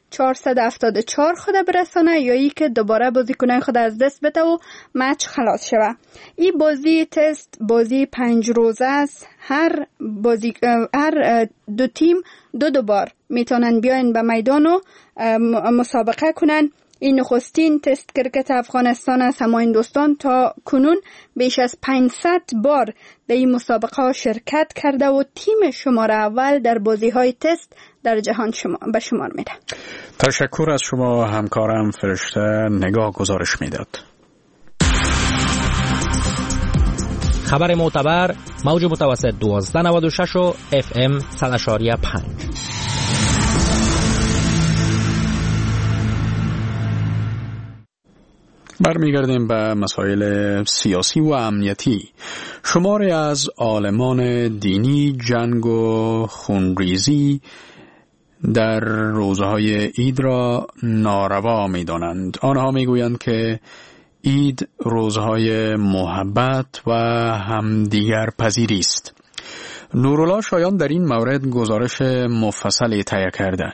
چهارصد و هفتاد و چهار خود برسانه یا ای که دوباره بازیکنان خود از دست بده و مچ خلاص شوه. این بازی تست بازی پنج روزه است. هر بازی هر دو تیم دو دو بار میتونن بیاین به میدان و مسابقه کنن. این نخستین تست کرکت افغانستان است. همه این دوستان تا کنون بیش از پانصد بار در این مسابقه ها شرکت کرده و تیم شماره اول در بازی های تست در جهان شما به شمار میره. تشکر از شما همکارم فرشته نگاه گزارش میداد. خبر معتبر موج متوسط دوازده نود و شش و اف ام صد و پنج. برمیگردیم به مسائل سیاسی و امنیتی. شماری از عالمان دینی جنگ و خونریزی در روزهای عید را ناروا می دانند. آنها می گویند که عید روزهای محبت و همدیگر پذیری است. نورالله شایان در این مورد گزارش مفصلی تهیه کرده.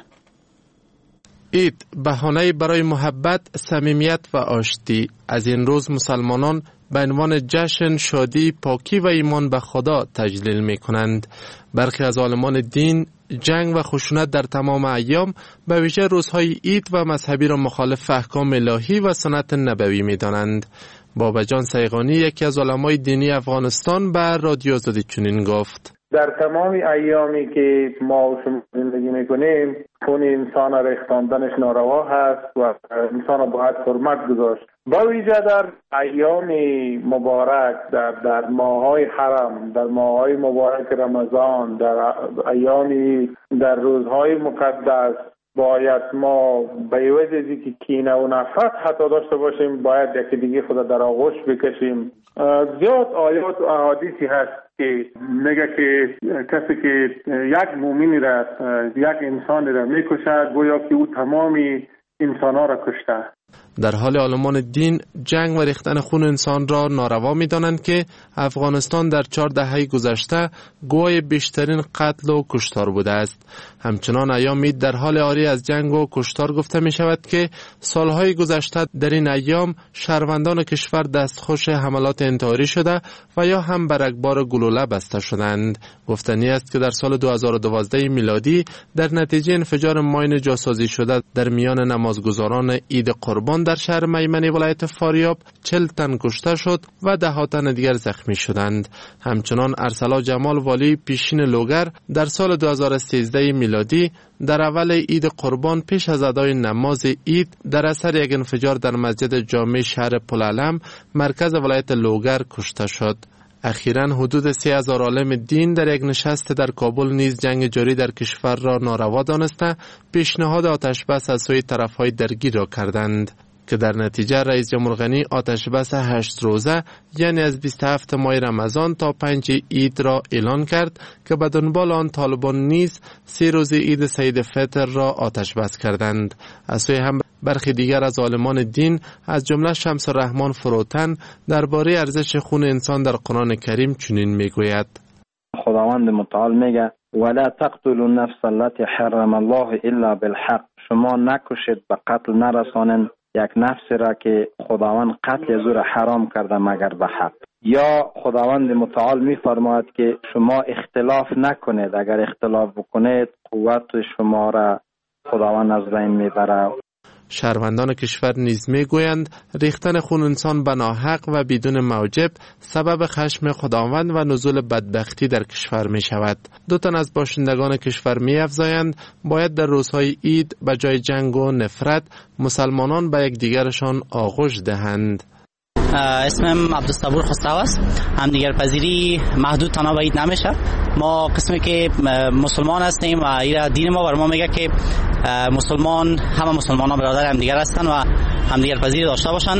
عید بهانه برای محبت، صمیمیت و آشتی. از این روز مسلمانان به عنوان جشن، شادی، پاکی و ایمان به خدا تجلیل می کنند. برخی از عالمان دین جنگ و خشونت در تمام ایام به ویژه روزهای عید و مذهبی را مخالف احکام الهی و سنت نبوی می دانند. بابا جان سیغانی یکی از علمای دینی افغانستان به رادیو آزادی چنین گفت: در تمام ایامی که ما و شما زندگی میکنیم خون انسان را ریختاندنش ناروا هست و انسان را باید حرمت گذاشت. با ویژه در ایام مبارک، در در ماه‌های حرم، در ماه‌های مبارک رمضان، در ایامی در روزهای مقدس باید ما به عوض از اینکه کینه و نفرت حتی داشته باشیم باید یکی دیگه خود در آغوش بکشیم. زیاد آیات و احادیثی هست که میگه که کسی که یک مؤمنی را، یک انسانی را میکشد گویا که او تمامی انسان‌ها را کشته. در حال عالمان دین جنگ و ریختن خون انسان را ناروا می دانند که افغانستان در چهار دهه گذشته گواه بیشترین قتل و کشتار بوده است. همچنان ایام عید در حال عاری از جنگ و کشتار گفته می شود که سالهای گذشته در این ایام شهروندان کشور دستخوش حملات انتحاری شده و یا هم بر رگبار گلوله بسته شدند. گفتنی است که در سال دو هزار و دوازده میلادی در نتیجه انفجار ماین جاسازی شده در میان نمازگزاران عید قربان در شهر میمنه ولایت فاریاب چهل تن کشته شد و ده ها تن دیگر زخمی شدند. همچنان ارسلا جمال والی پیشین لوگر در سال دو هزار و سیزده میلادی در اول عید قربان پیش از ادای نماز عید در اثر یک انفجار در مسجد جامع شهر پلعلم مرکز ولایت لوگر کشته شد. اخیراً حدود سه هزار عالم دین در یک نشست در کابل نیز جنگ جاری در کشور را ناروا دانسته پیشنهاد آتش بس از سوی طرف‌های درگیر را کردند که در نتیجه رئیس جمهور غنی آتش بس هشت روزه یعنی از بیست و هفتم ماه رمضان تا پنج عید را اعلان کرد که به دنبال آن طالبان نیز سه روز عید سعید فطر را آتش بس کردند. از سوی هم برخی دیگر از عالمان دین از جمله شمس الرحمن فروتن درباره ارزش خون انسان در قرآن کریم چنین میگوید: خداوند متعال میگه ولا تقتلوا النفس التي حرم الله الا بالحق. شما نکشید به قتل نرسانید یک نفس را که خداوند قتل از او را حرام کرده مگر به حق. یا خداوند متعال میفرماید که شما اختلاف نکنید، اگر اختلاف بکنید قوت شما را خداوند از بین میبره. شهروندان کشور نیز میگویند ریختن خون انسان به ناحق و بدون موجب سبب خشم خداوند و نزول بدبختی در کشور می شود. دو تن از باشندگان کشور می افزایند باید در روزهای عید به جای جنگ و نفرت مسلمانان به یک دیگرشان آغوش دهند. اسمم عبدالصبور خسرو است. هم دیگر پذیری محدود تنها به عید نمیشه. ما قسمی که مسلمان هستیم و دین ما بر ما میگه که مسلمان همه مسلمان ها برادر هم دیگر هستن و هم دیگر پذیری داشته باشن.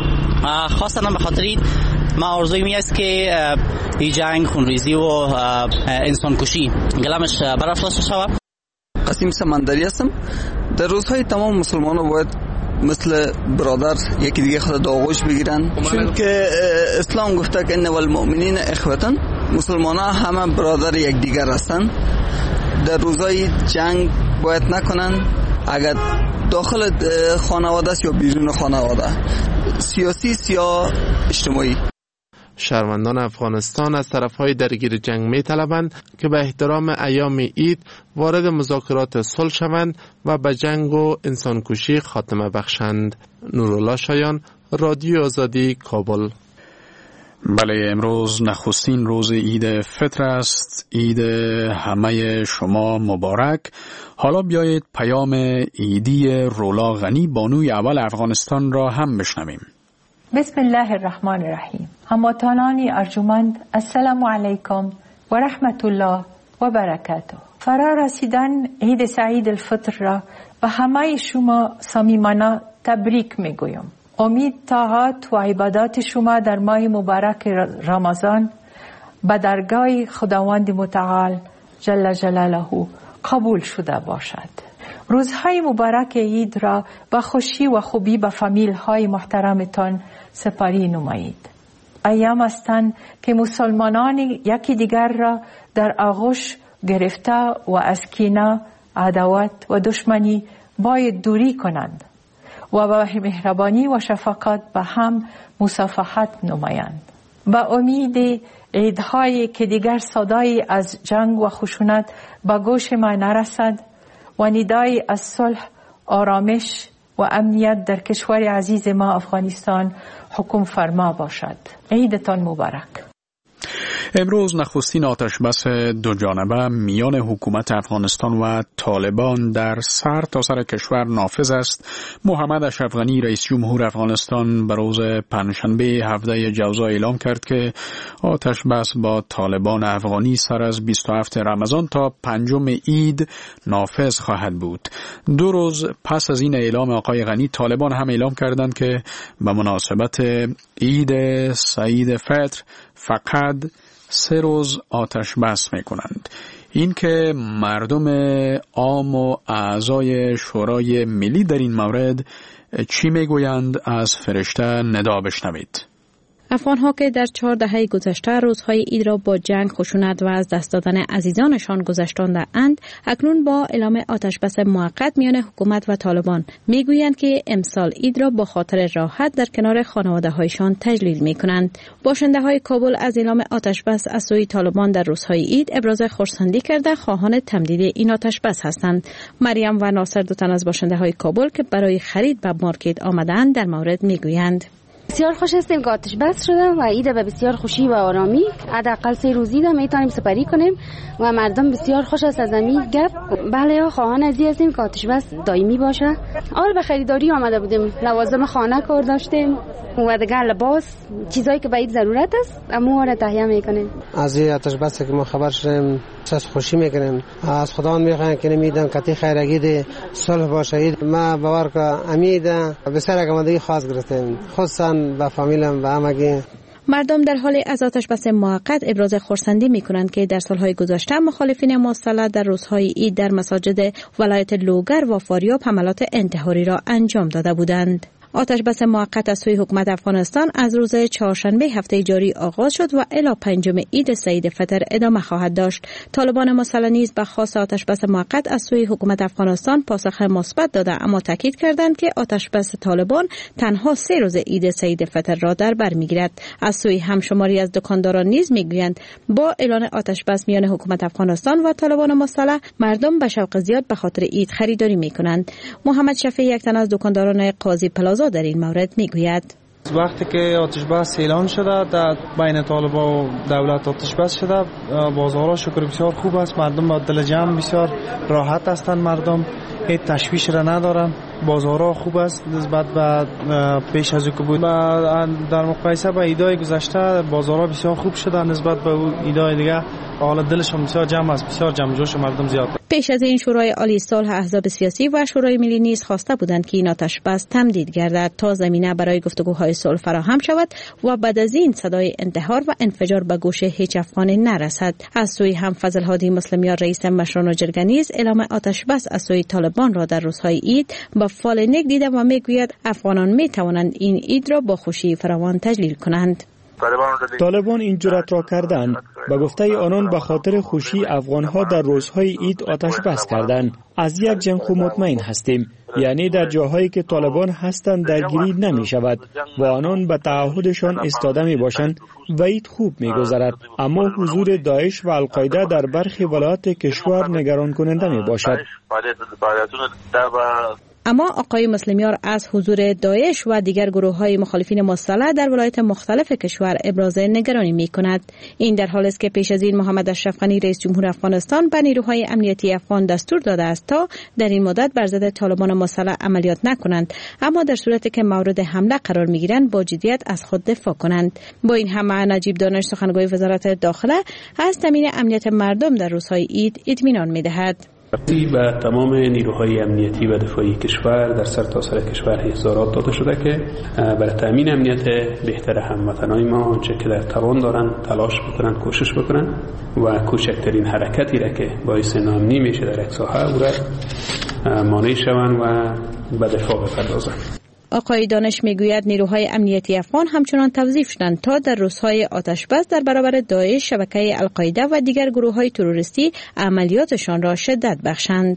خواستن به خاطر عید ما آرزوی می است که این جنگ، خونریزی و انسان کشی گلمش برافراشته شود. قاسم سمندری هستم. در روزهای تمام مسلمان ها باید مثل برادر یکی دیگه خود آغوش بگیرن، چون که اسلام گفته که ان والمؤمنین اخوتن، مسلمان ها همه برادر یک دیگر هستن. در روزهای جنگ باید نکنن اگر داخل خانواده است یا بیرون خانواده، سیاسی یا اجتماعی. شهروندان افغانستان از طرفهای درگیر جنگ می طلبند که به احترام ایام عید وارد مذاکرات صلح شوند و به جنگ و انسانکشی خاتمه بخشند. نورالله شایان، رادیو آزادی، کابل. بله، امروز نخستین روز عید فطر است. عید همه شما مبارک. حالا بیایید پیام عیدی رولا غنی، بانوی اول افغانستان را هم بشنویم. بسم الله الرحمن الرحیم. هموطنان ارجمند، السلام علیکم و رحمت الله و برکاته. فرا رسیدن عید سعید الفطر را به همه شما صمیمانه تبریک میگویم. امید طاعات و عبادات شما در ماه مبارک رمضان به درگاه خداوند متعال جل جلاله قبول شده باشد. روزهای مبارک عید را با خوشی و خوبی به فامیل های محترمتان سپاری نمایید. ایام هستند که مسلمانان یکی دیگر را در آغوش گرفته و از کینه، عداوت و دشمنی باید دوری کنند و با مهربانی و شفقت به هم مصافحت نمایند. با امید عیدهایی که دیگر صدای از جنگ و خشونت به گوش ما نرسد و ندای از صلح، آرامش و امنیت در کشور عزیز ما افغانستان حکم فرما باشد. عیدتان مبارک. امروز نخستین آتش بس دو جانبه میان حکومت افغانستان و طالبان در سر تا سر کشور نافذ است. محمد اشرف غنی رئیس جمهور افغانستان به روز پنجشنبه هفده جوزا اعلام کرد که آتش بس با طالبان افغانی سر از بیست و هفتم رمضان تا پنجم عید نافذ خواهد بود. دو روز پس از این اعلام آقای غنی، طالبان هم اعلام کردند که به مناسبت عید سعید فطر فقط سه روز آتش بس می کنند. این که مردم عام و اعضای شورای ملی در این مورد چی می گویند، از فرشته ندا بشنوید. افغان‌ها که در چهار دهه گذشته روزهای عید را با جنگ، خشونت و از دست دادن عزیزانشان گذشتانده‌اند، اکنون با اعلام آتشبس موقت میان حکومت و طالبان میگویند که امسال عید را با خاطر راحت در کنار خانواده‌هایشان تجلیل می‌کنند. باشنده‌های کابل از اعلام آتشبس از سوی طالبان در روزهای عید ابراز خرسندی کرده خواهان تمدید این آتشبس هستند. مریم و ناصر، دو تن از باشنده‌های کابل که برای خرید به مارکت آمدند، در مورد میگویند: بسیار خوش هستیم که آتش بس شده و عید به بسیار خوشی و آرامی حداقل سه روزی را میتونیم سپری کنیم و مردم بسیار خوش است از همین گپ. بله، خواهان ازی هستیم که آتش بس دائمی باشه. اول به خریداری آمده بودیم، لوازم خانه کار داشتیم و دیگه لباس، چیزایی که به عید ضرورت است، اما را تهیه میکنیم. از این آتش بس که ما خبر شدیم چه خوشی میکنیم. از خدا میخوایم که نمیدن کتی خیرگی صلح باشه. ما باور که امید بسیار آمادگی خاص گرفتیم، خصوصا با فامیلم و همگی. مردم در حال از آتشبس موقت ابراز خرسندی می‌کنند که در سالهای گذشته مخالفین مسلح در روزهای عید در مساجد ولایت لوگر و فاریاب حملات انتحاری را انجام داده بودند. آتشبس موقت از سوی حکومت افغانستان از روز چهارشنبه هفته جاری آغاز شد و الی پنجم عید سعید فطر ادامه خواهد داشت. طالبان مسلح نیز به خواست آتشبس موقت از سوی حکومت افغانستان پاسخ مثبت داده، اما تاکید کردند که آتشبس طالبان تنها سه روز عید سعید فطر را در بر میگیرد. از سوی همشماری از دکانداران نیز میگویند با اعلان آتشبس میان حکومت افغانستان و طالبان مسلح مردم به شوق زیاد به خاطر عید خریداری میکنند. محمد شفیع، یک تن از دکانداران قاضی پلازا، در این مورد میگوید: وقتی که آتش بس اعلان شده در بین طالبان و دولت آتش بس شده، بازارها شکر بسیار خوب است، مردم با دل جمع بسیار راحت هستند، مردم هیچ تشویش را ندارن، بازارها خوب است نسبت به پیش از او که بود. در مقایسه با عیدهای گذشته بازارها بسیار خوب شده نسبت به عیدهای دیگه، حالا دلشون بسیار جمع است، بسیار جمع جوش مردم زیاد. پیش از این شورای عالی صلح احزاب سیاسی و شورای ملی نیز خواسته بودند که این آتش بس تمدید گردد تا زمینه برای گفتگوهای صلح فراهم شود و بعد از این صدای انتحار و انفجار به گوش هیچ افغانی نرسد. از سوی هم فضل هادی مسلمیان، رئیس مشران و جرگه نیز اعلام آتش بس از سوی طالبان را در روزهای عید با فال نیک دیده و میگوید افغانان می توانند این عید را با خوشی فراوان تجلیل کنند. طالبان این جرأت را کردند. به گفته آنان به خاطر خوشی افغانها در روزهای عید آتش بس کردند. از یک جنگ خوب مطمئن هستیم، یعنی در جاهایی که طالبان هستند درگیری نمی شود و آنان به تعهدشان ایستاده می باشند و عید خوب می گذرد. اما حضور داعش و القاعده در برخی ولایات کشور نگران کننده می باشد. اما آقای مسلمیار از حضور داعش و دیگر گروه‌های مخالفین مسلح در ولایات مختلف کشور ابراز نگرانی می‌کند. این در حالی است که پیش از این محمد اشرف غنی رئیس جمهور افغانستان به نیروهای امنیتی افغان دستور داده است تا در این مدت بر ضد طالبان مسلح عملیات نکنند، اما در صورتی که مورد حمله قرار می‌گیرند با جدیت از خود دفاع کنند. با این همه نجیب دانش سخنگوی وزارت داخله از تامین امنیت مردم در روزهای عید اطمینان می‌دهد. به تمام نیروهای امنیتی و دفاعی کشور در سرتاسر سر کشور احضارات داده شده که برای تامین امنیت بهتر هموطنان ما آنچه که در توان دارند تلاش بکنند، کوشش بکنند و کوچکترین حرکتی را که باعث ناامنی میشه در یک ساحه او را مانع شوند و به دفاع بپردازند. آقای دانش میگوید نیروهای امنیتی افغان همچنان توظیف شدند تا در روزهای آتشبس در برابر داعش، شبکه القاعده و دیگر گروه‌های تروریستی عملیاتشان را شدت بخشند.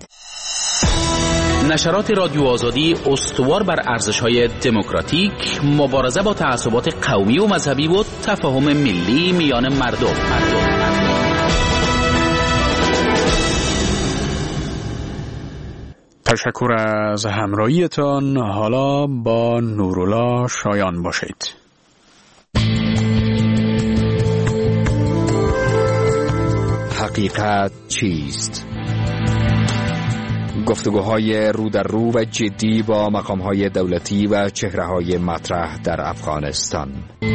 نشرات رادیو آزادی استوار بر ارزش‌های دموکراتیک، مبارزه با تعصبات قومی و مذهبی و تفاهم ملی میان مردم. مردم. تشکر از همراهیتان. حالا با نورالله شایان باشید. حقیقت چیست؟ گفتگوهای رو در رو و جدی با مقامهای دولتی و چهره‌های مطرح در افغانستان.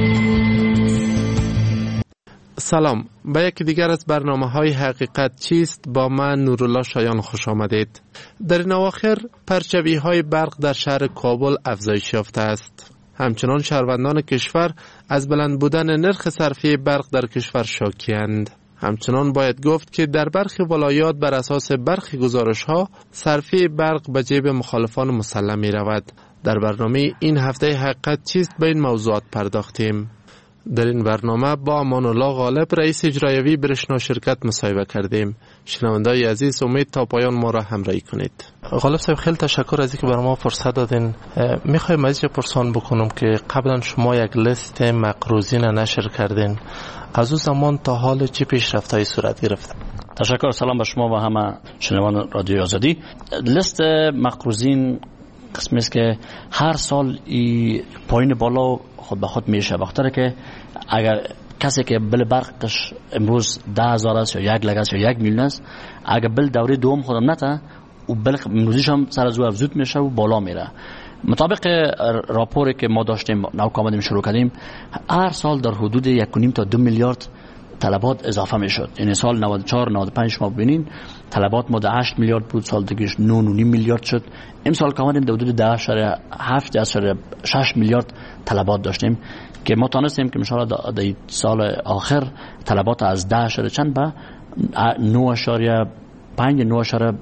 سلام، به یکی دیگر از برنامه‌های حقیقت چیست با من نورالله شایان خوش آمدید. در این اواخر پرچوی‌های برق در شهر کابل افزایش یافته است. همچنان شهروندان کشور از بلند بودن نرخ صرفه برق در کشور شاکی‌اند. همچنان باید گفت که در برخی ولایات بر اساس برخی گزارش‌ها صرفه برق به جیب مخالفان مسلح می‌رود. در برنامه این هفته حقیقت چیست به این موضوعات پرداختیم. در این برنامه با امان الله غالب رئیس اجرایی برشنا شرکت مصاحبه کردیم. شنوندای عزیز امید تا پایان ما را همراهی کنید. غالب صاحب خیلی تشکر از اینکه برای ما فرصت دادین. میخوایم از اینجا پرسان بکنم که قبلا شما یک لیست مقروضین نشر کردین، از اون زمان تا حال چه پیشرفت‌هایی صورت گرفته؟ تشکر. سلام به شما و همه شنوان رادیو آزادی. لیست مقروضین قسمی است که هر سال ای پایین بالا خود به خود میشه. وقتی که اگر کسی که بل برقش امروز ده هزار است یا یک لک است یا یک میلیون است، اگر بل دوره دوم خودم نته و بل امروزیش هم سر از او افزود میشه و بالا میره. مطابق راپوری که ما داشتیم نو آمدیم شروع کردیم، هر سال در حدود یک و نیم تا دو میلیارد طلبات اضافه میشد. یعنی سال نود و چهار نود و پنج شما ببینین طلبات ما ده هشت میلیارد بود، سال دیگهش نه و نیم میلیارد شد. امسال که آمدیم در حدود ده اشاره هفت اشاره شش میلیارد طلبات داشتیم که ما تونستیم که ان شاء الله در سال آخر طلبات از ده اشاره چند به نه اشاره پنج نه اشاره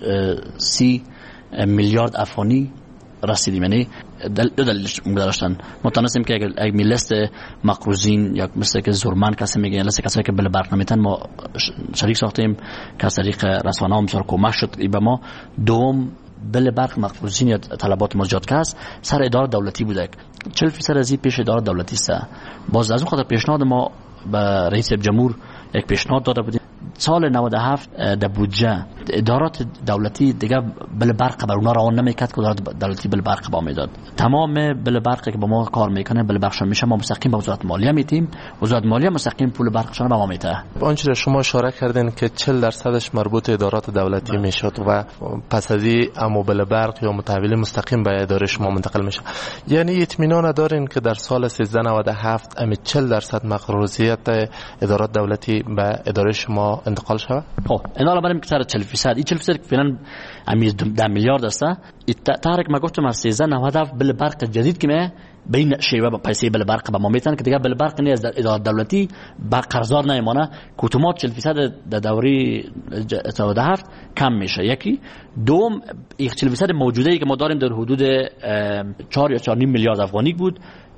سی میلیارد افغانی رسیدیم. یعنی دو دلیلش داشتن. ما تونستیم که اگر یک لیست مقروضین یا مثل که زورمن کسی میگه لیست کسایی که بل برق نمیتن ما شریک ساختیم که از طریق رسانه هم بسیار کمک شد به ما. دوم بل برق مقروضین یا طلبات مزجات که است سر اداره دولتی بوده، چهل فیصد از این پیش اداره دولتی است. باز از اون خاطر پیشنهاد ما به رئیس جمهور یک پیشنهاد داده بودیم سال نود و هفت در بودجه ادارات دولتی دیگه بل برق بر اونا روان نمیکرد که ادارات دولتی بل برق با میداد. تمام بل برقی که با ما کار میکنه بل برقشون میشه ما مستقیم به وزارت مالیه میدیم، وزارت مالیه مستقیم پول برقشون به ما میده. آنچه شما اشاره کردین که چهل درصدش مربوط ادارات دولتی میشد و پس از این امو بل برق یا متحول مستقیم به اداره شما منتقل میشه، یعنی اطمینان دارین که در سال سیزده نود و هفت ام چهل درصد مقروضیت ادارات دولتی به اداره شما انتقال شود؟ خب اینا الان بریم که سر چهل فیصد این چهل فیصد که فعلا ده میلیارد است. تحرک ما گفتم از سیزده نود و هفت بل برق جدید که می بین شیوه با پیسه بل برق به ما میتن که دیگه بل برق نه از اداره دولتی با قرضدار نمیمونه. اتومات چهل فیصد در دوره نود و هفت کم میشه. یکی دوم چهل فیصد موجوده ای که ما داریم در حدود چهار یا چهار و نیم میلیارد افغانی بود،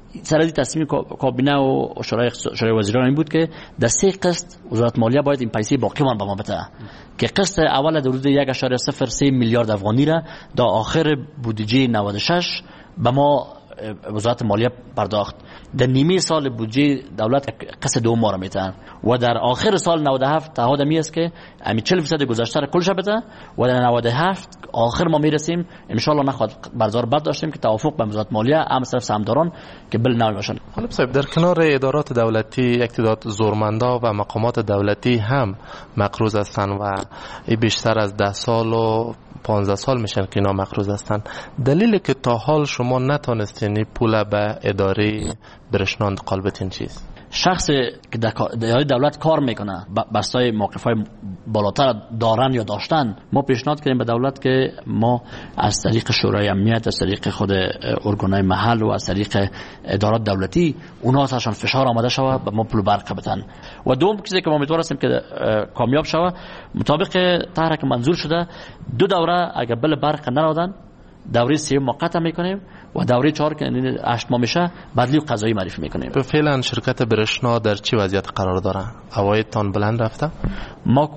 سر تصمیم کابینه و شورای شورای وزیران این بود که در سه قسط وزارت مالیه باید این پیسه باقی مان به ما بده، که قسط اول در حدود یک و صفر سه میلیارد افغانی را در آخر بودجه نود و شش به ما وزارت مالیه پرداخت. در نیمه سال بودجه دولت قسط دوم ما را میتن و در آخر سال نود و هفت تعهد می است که همین چهل درصد گذشته را کلش بده و در نود و هفت آخر ما میرسیم ان شاء الله. نخواد برزار بد داشتیم که توافق به وزارت مالیه هم صرف سهمداران که بل نمی باشن. حالا صاحب در کنار ادارات دولتی یک تعداد زورمندا و مقامات دولتی هم مقروض هستند و بیشتر از ده سال و پانزده سال میشن که اینا مقروض هستن. دلیلی که تا حال شما نتونستین پول به اداره برشنا انتقال بدین چیست؟ شخصی که در دولت کار میکنه بستای موقفای بالاتر دارن یا داشتن، ما پیشنهاد کردیم به دولت که ما از طریق شورای امنیت، از طریق خود ارگانهای محل و از طریق ادارات دولتی اونها ازشان فشار آمده شود و ما پول برق بدن. و دوم چیزی که ما امیدوار هستیم که کامیاب شود، مطابق طرحی که منظور شده دو دوره اگر بل برق ندادن دوره سه موقت میکنیم و دوره چهار که هشت ماه میشه بدلی و قضایی معرفی میکنیم. فعلا شرکت برشنا در چه وضعیت قرار داره؟ عوایدتان بلند رفته؟ ما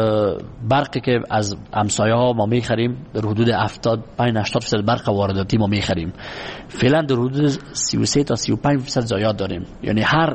برقی که از همسایه ها ما میخریم در حدود هفتاد پنج هشتاد درصد برق وارداتی ما میخریم. فعلا در حدود سی و سه تا سی و پنج درصد زایات داریم، یعنی هر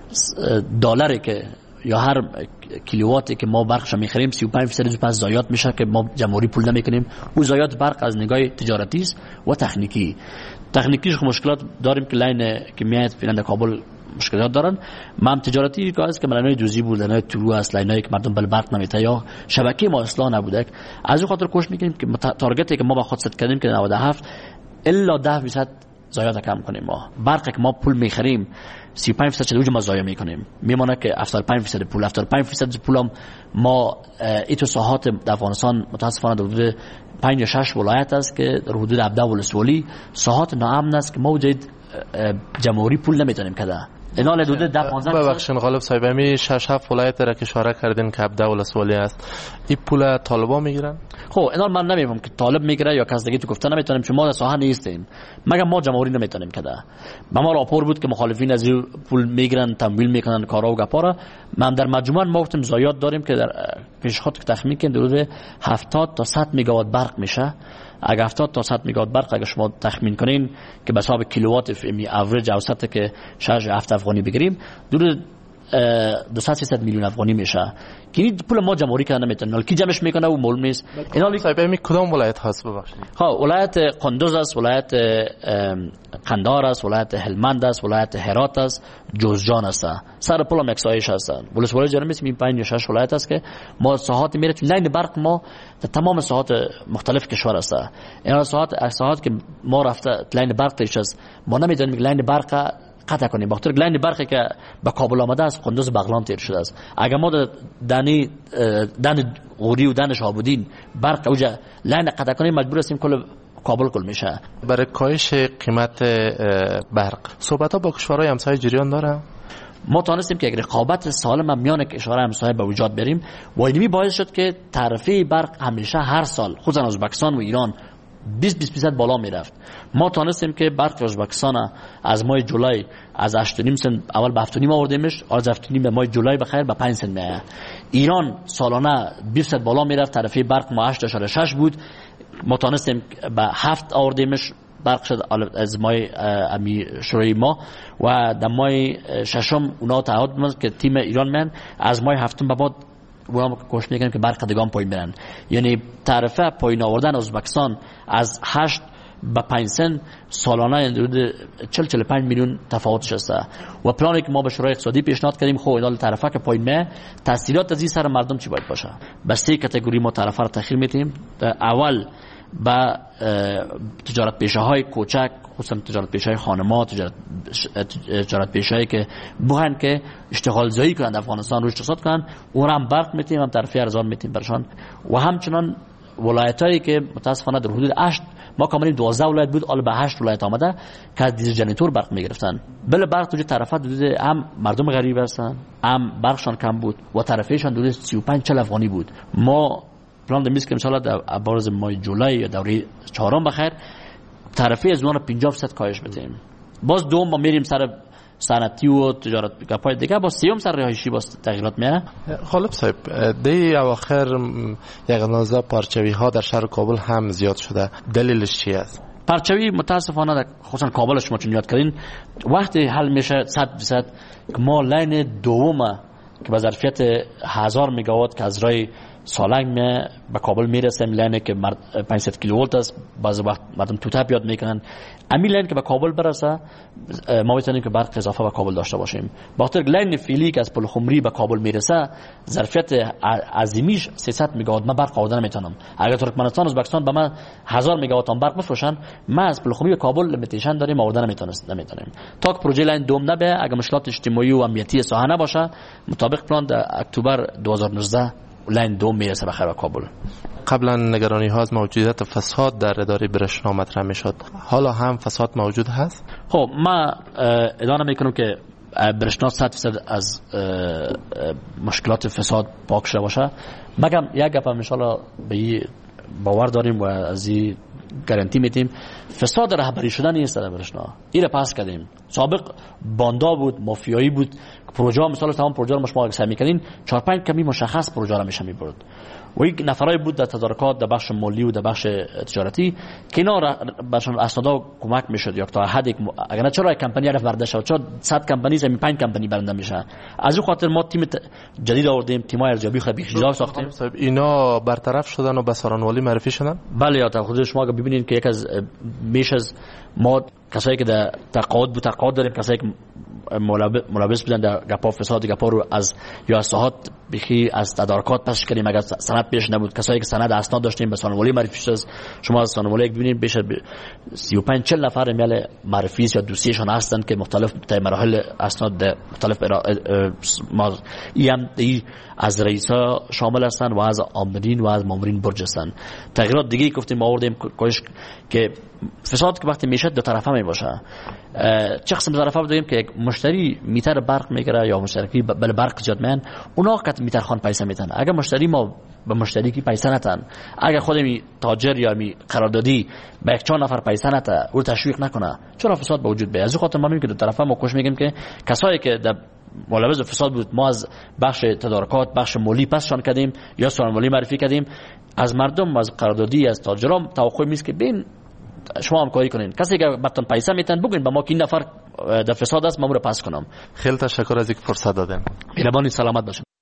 دلاری که یا هر کیلوواتی که ما برقش میخریم سی و پنج درصد پس زایات میشه که ما جمهوری پول نمیکنیم. او زایات برق از نگاه تجارتی است و تکنیکی. تکنیکیش مشکلات داریم که لاین که میاد فعلا کابل مشکلات دارن. ما هم تجارتی که است که لاینای جزئی بود، لاینای ترو است، لاینایی که مردم بل برق نمیته یا شبکه ما اصلا نبوده. از این خاطر کوشش میکنیم که تارگتی که ما با خود ست کردیم که نود و هفت الا ده درصد زایات کم کنیم. ما برقی که ما پول میخریم سی و پنج درصد چه ما ضایع میکنیم، میمونه که هفتاد و پنج درصد پول هفتاد و پنج درصد پولم ما ایتو ساحات در افغانستان متاسفانه در حدود پنج شش ولایت است که در حدود هفده ولسوالی ساحات ناامن است که ما وجود جمهوری پول نمیتونیم کده. اینا حدود ده پانزده ببخشید غالب صاحب می شش هفت ولایت را که اشاره کردین که هفده ولسوالی است، این پول طالبا میگیرن؟ خب اینا من نمیگم که طالب میگیره یا کس دیگه تو گفته نمیتونیم، چون ما در ساحه نیستیم، مگر ما جمهوری نمیتونیم کده. به ما راپور بود که مخالفین از پول میگیرن، تمویل میکنن کارا و گپارا. من در مجموع ما گفتیم زایات داریم که در پیش خود تخمین کنیم در حدود هفتاد تا صد مگاوات برق میشه. اگه هفتاد تا صد مگاوات برق اگه شما تخمین کنین که به حساب کیلووات می اوریج اوسط که شش هفت افغانی بگیریم دور دویست سیصد میلیون افغانی میشه که این پول ما جمهوری کردن نمیتونه. کی جمعش میکنه و معلوم نیست. اینا صاحب می کدام ولایت هست ببخشید؟ ها ولایت قندوز است، ولایت قندهار است، ولایت هلمند است، ولایت هرات است، جوزجان است. سر پول هم اکسایش هستن. ولسوالی جرم این پنج شش ولایت است که ما ساحات میره لاین برق ما در تمام ساحات مختلف کشور است. اینا ساحات ساحات که ما رفته لاین برق پیش است ما نمیدونیم لاین برق قطع کنیم. بخاطر لاین برقی که به کابل آمده است قندوز بغلان تیر شده است. اگر ما دانی دن غوری و دن شهاب‌الدین برق اوجا لاین قطع کنیم مجبور هستیم کل کابل کل میشه. برای کاهش قیمت برق صحبت ها با کشورهای همسایه جریان داره؟ ما تانستیم که اگر رقابت سالم میان کشورهای همسایه به وجود بریم و اینمی باعث شد که تعرفه برق همیشه هر سال خصوصا ازبکستان و ایران بیست بیست درصد بالا میرفت. ما تانستیم که برق ازبکستان از ماه جولای از هشت و نیم سنت اول به هفت و نیم آوردیمش، از هفت و نیم به ماه جولای بخیر به پنج سنت میاد. ایران سالانه بیست درصد بالا میرفت، تعرفه برق ما هشت و شش بود، ما تانستیم به هفت آوردیمش برق شد از ماه امی شروعی ما و در ماه ششم اونا تعهد دادن که تیم ایران من از ماه هفتم به بعد و هم کوشش میکنیم که برق دیگه هم پایین برن. یعنی تعرفه پایین آوردن ازبکستان از هشت به پنج سنت سالانه حدود چهل چهل و پنج میلیون تفاوتش است و پلانی که ما به شورای اقتصادی پیشنهاد کردیم خب اینا تعرفه که پایین میه تاثیرات از این سر مردم چی باید باشه. به سه کاتگوری ما تعرفه رو تخیر میتیم. اول با تجارت پیشه های کوچک خصوصا تجارت پیشه های خانمات، تجارت تجارت پیشه هایی که بوهن که اشتغال زایی کنند افغانستان روش اقتصاد کنند اون هم برق میتیم، هم تعرفه ارزان میتیم برشان. و همچنان ولایت هایی که متاسفانه در حدود هشت ما کاملا دوازده ولایت بود حالا به هشت ولایت آمده که از دیزل جنریتور برق میگرفتن. بله برق تو طرفه حدود هم مردم غریب هستن، هم برقشان کم بود و تعرفهشان حدود سی و پنج چهل افغانی بود. ما پلان داریم که ان شاء الله در بارز ماه جولای یا دوره چهارم بخیر تعرفه از اونها پنجاه درصد کاهش بدیم. باز دوم ما میریم سر صنعتی و تجارت گپای دیگه، با سیوم سر رهایشی باز تغییرات میاره. خالب صاحب دی اواخر یک نوزه پارچوی ها در شهر کابل هم زیاد شده، دلیلش چی است؟ پارچوی متاسفانه در خصوصا کابل شما چون یاد کردین وقتی حل میشه صد درصد که ما لین دوم که به ظرفیت هزار مگاوات که از رای سالنگ می به کابل میرسیم، لینی که پانصد کیلوولت است، بعضی وقت مردم توته بیاد میکنن، امی لین که به کابل برسه ما میتونیم که برق اضافه به کابل داشته باشیم. با خاطر لین فعلی که از پل خمری به کابل میرسه ظرفیت عظیمیش سیصد مگاوات ما برق آوردن میتونم. اگر ترکمنستان و ازبکستان به ما هزار مگاوات هم برق بفروشن، ما از پل خمری به کابل لیمیتیشن داریم، آوردن نمیتونست نمیتونیم تا که پروژه لین دوم نبه. اگر مشکلات اجتماعی و امنیتی ساحه نباشه، مطابق پلان در اکتبر دو هزار و نوزده لین دوم میرسه به خیر کابل. قبلا نگرانی ها از موجودیت فساد در اداره برشنا مطرح میشد، حالا هم فساد موجود هست؟ خب ما ادعا میکنم که برشنا صد درصد از مشکلات فساد پاک شده باشه، مگم یک گپ ان شاء الله به باور داریم و از این گارانتی میتیم فساد رهبری شدن نیست در برشنا. این پاس کردیم. سابق باندا بود، مافیایی بود، پروژه مثلا تمام پروژه رو شما اگه میکنین چهار پنج کمی مشخص پروژه رو میشه میبرد و یک نفرای بود در تدارکات در بخش مالی و در بخش تجارتی که اینا برشان اسنادا کمک میشد یا تا حد اگر نه چرا کمپانی رفت برده شد، چرا صد کمپانی زمین پنج کمپانی برنده میشه. از این خاطر ما تیم جدید آوردیم، تیم ارزیابی خیلی بیشتر ساختیم. اینا برطرف شدن و به سارانوالی معرفی شدن؟ بله، یا تا خود شما اگه ببینید که یک از بیش از ما کسایی که در تقاعد بود تقاعد داریم، کسایی که ملابس بودن در گپا فساد گپا رو از یا ساحات بخی از تدارکات پس کردیم. اگر سند پیش نبود، کسایی که سند اسناد داشتیم به سانوالی معرفی شد. شما از سانوالی ببینید بیش از سی و پنج چهل نفر میل معرفی یا دوسیشون هستند که مختلف تا مراحل اسناد مختلف ما ام ای از رئیسا شامل هستند و از عاملین و از مامورین برج هستند. تغییرات دیگه گفتیم آوردیم که فساد که وقتی میشه دو طرفه می باشه. چه قسم طرفه بدیم که یک مشتری میتر برق میگیره یا مشتری بل برق جات میان، اونا که میتر خان پیسه میتن. اگر مشتری ما به مشتری کی پیسه نتن، اگر خود می تاجر یا می قراردادی به یک چهار نفر پیسه نته او تشویق نکنه، چرا فساد به وجود بیاد. از خاطر ما میگیم که دو طرفه ما کوشش میگیم که کسایی که در ملابس فساد بود ما از بخش تدارکات بخش مالی پسشان کردیم یا سانوالی معرفی کردیم. از مردم از قراردادی از تاجران توقع میست که بین شما همکاری کنین. کسی که بهتون پیسه میتن بگین با ما که این نفر در فساد است ما رو پس کنم. خیلی تشکر از اینکه فرصت دادین. مهربانی، سلامت باشین.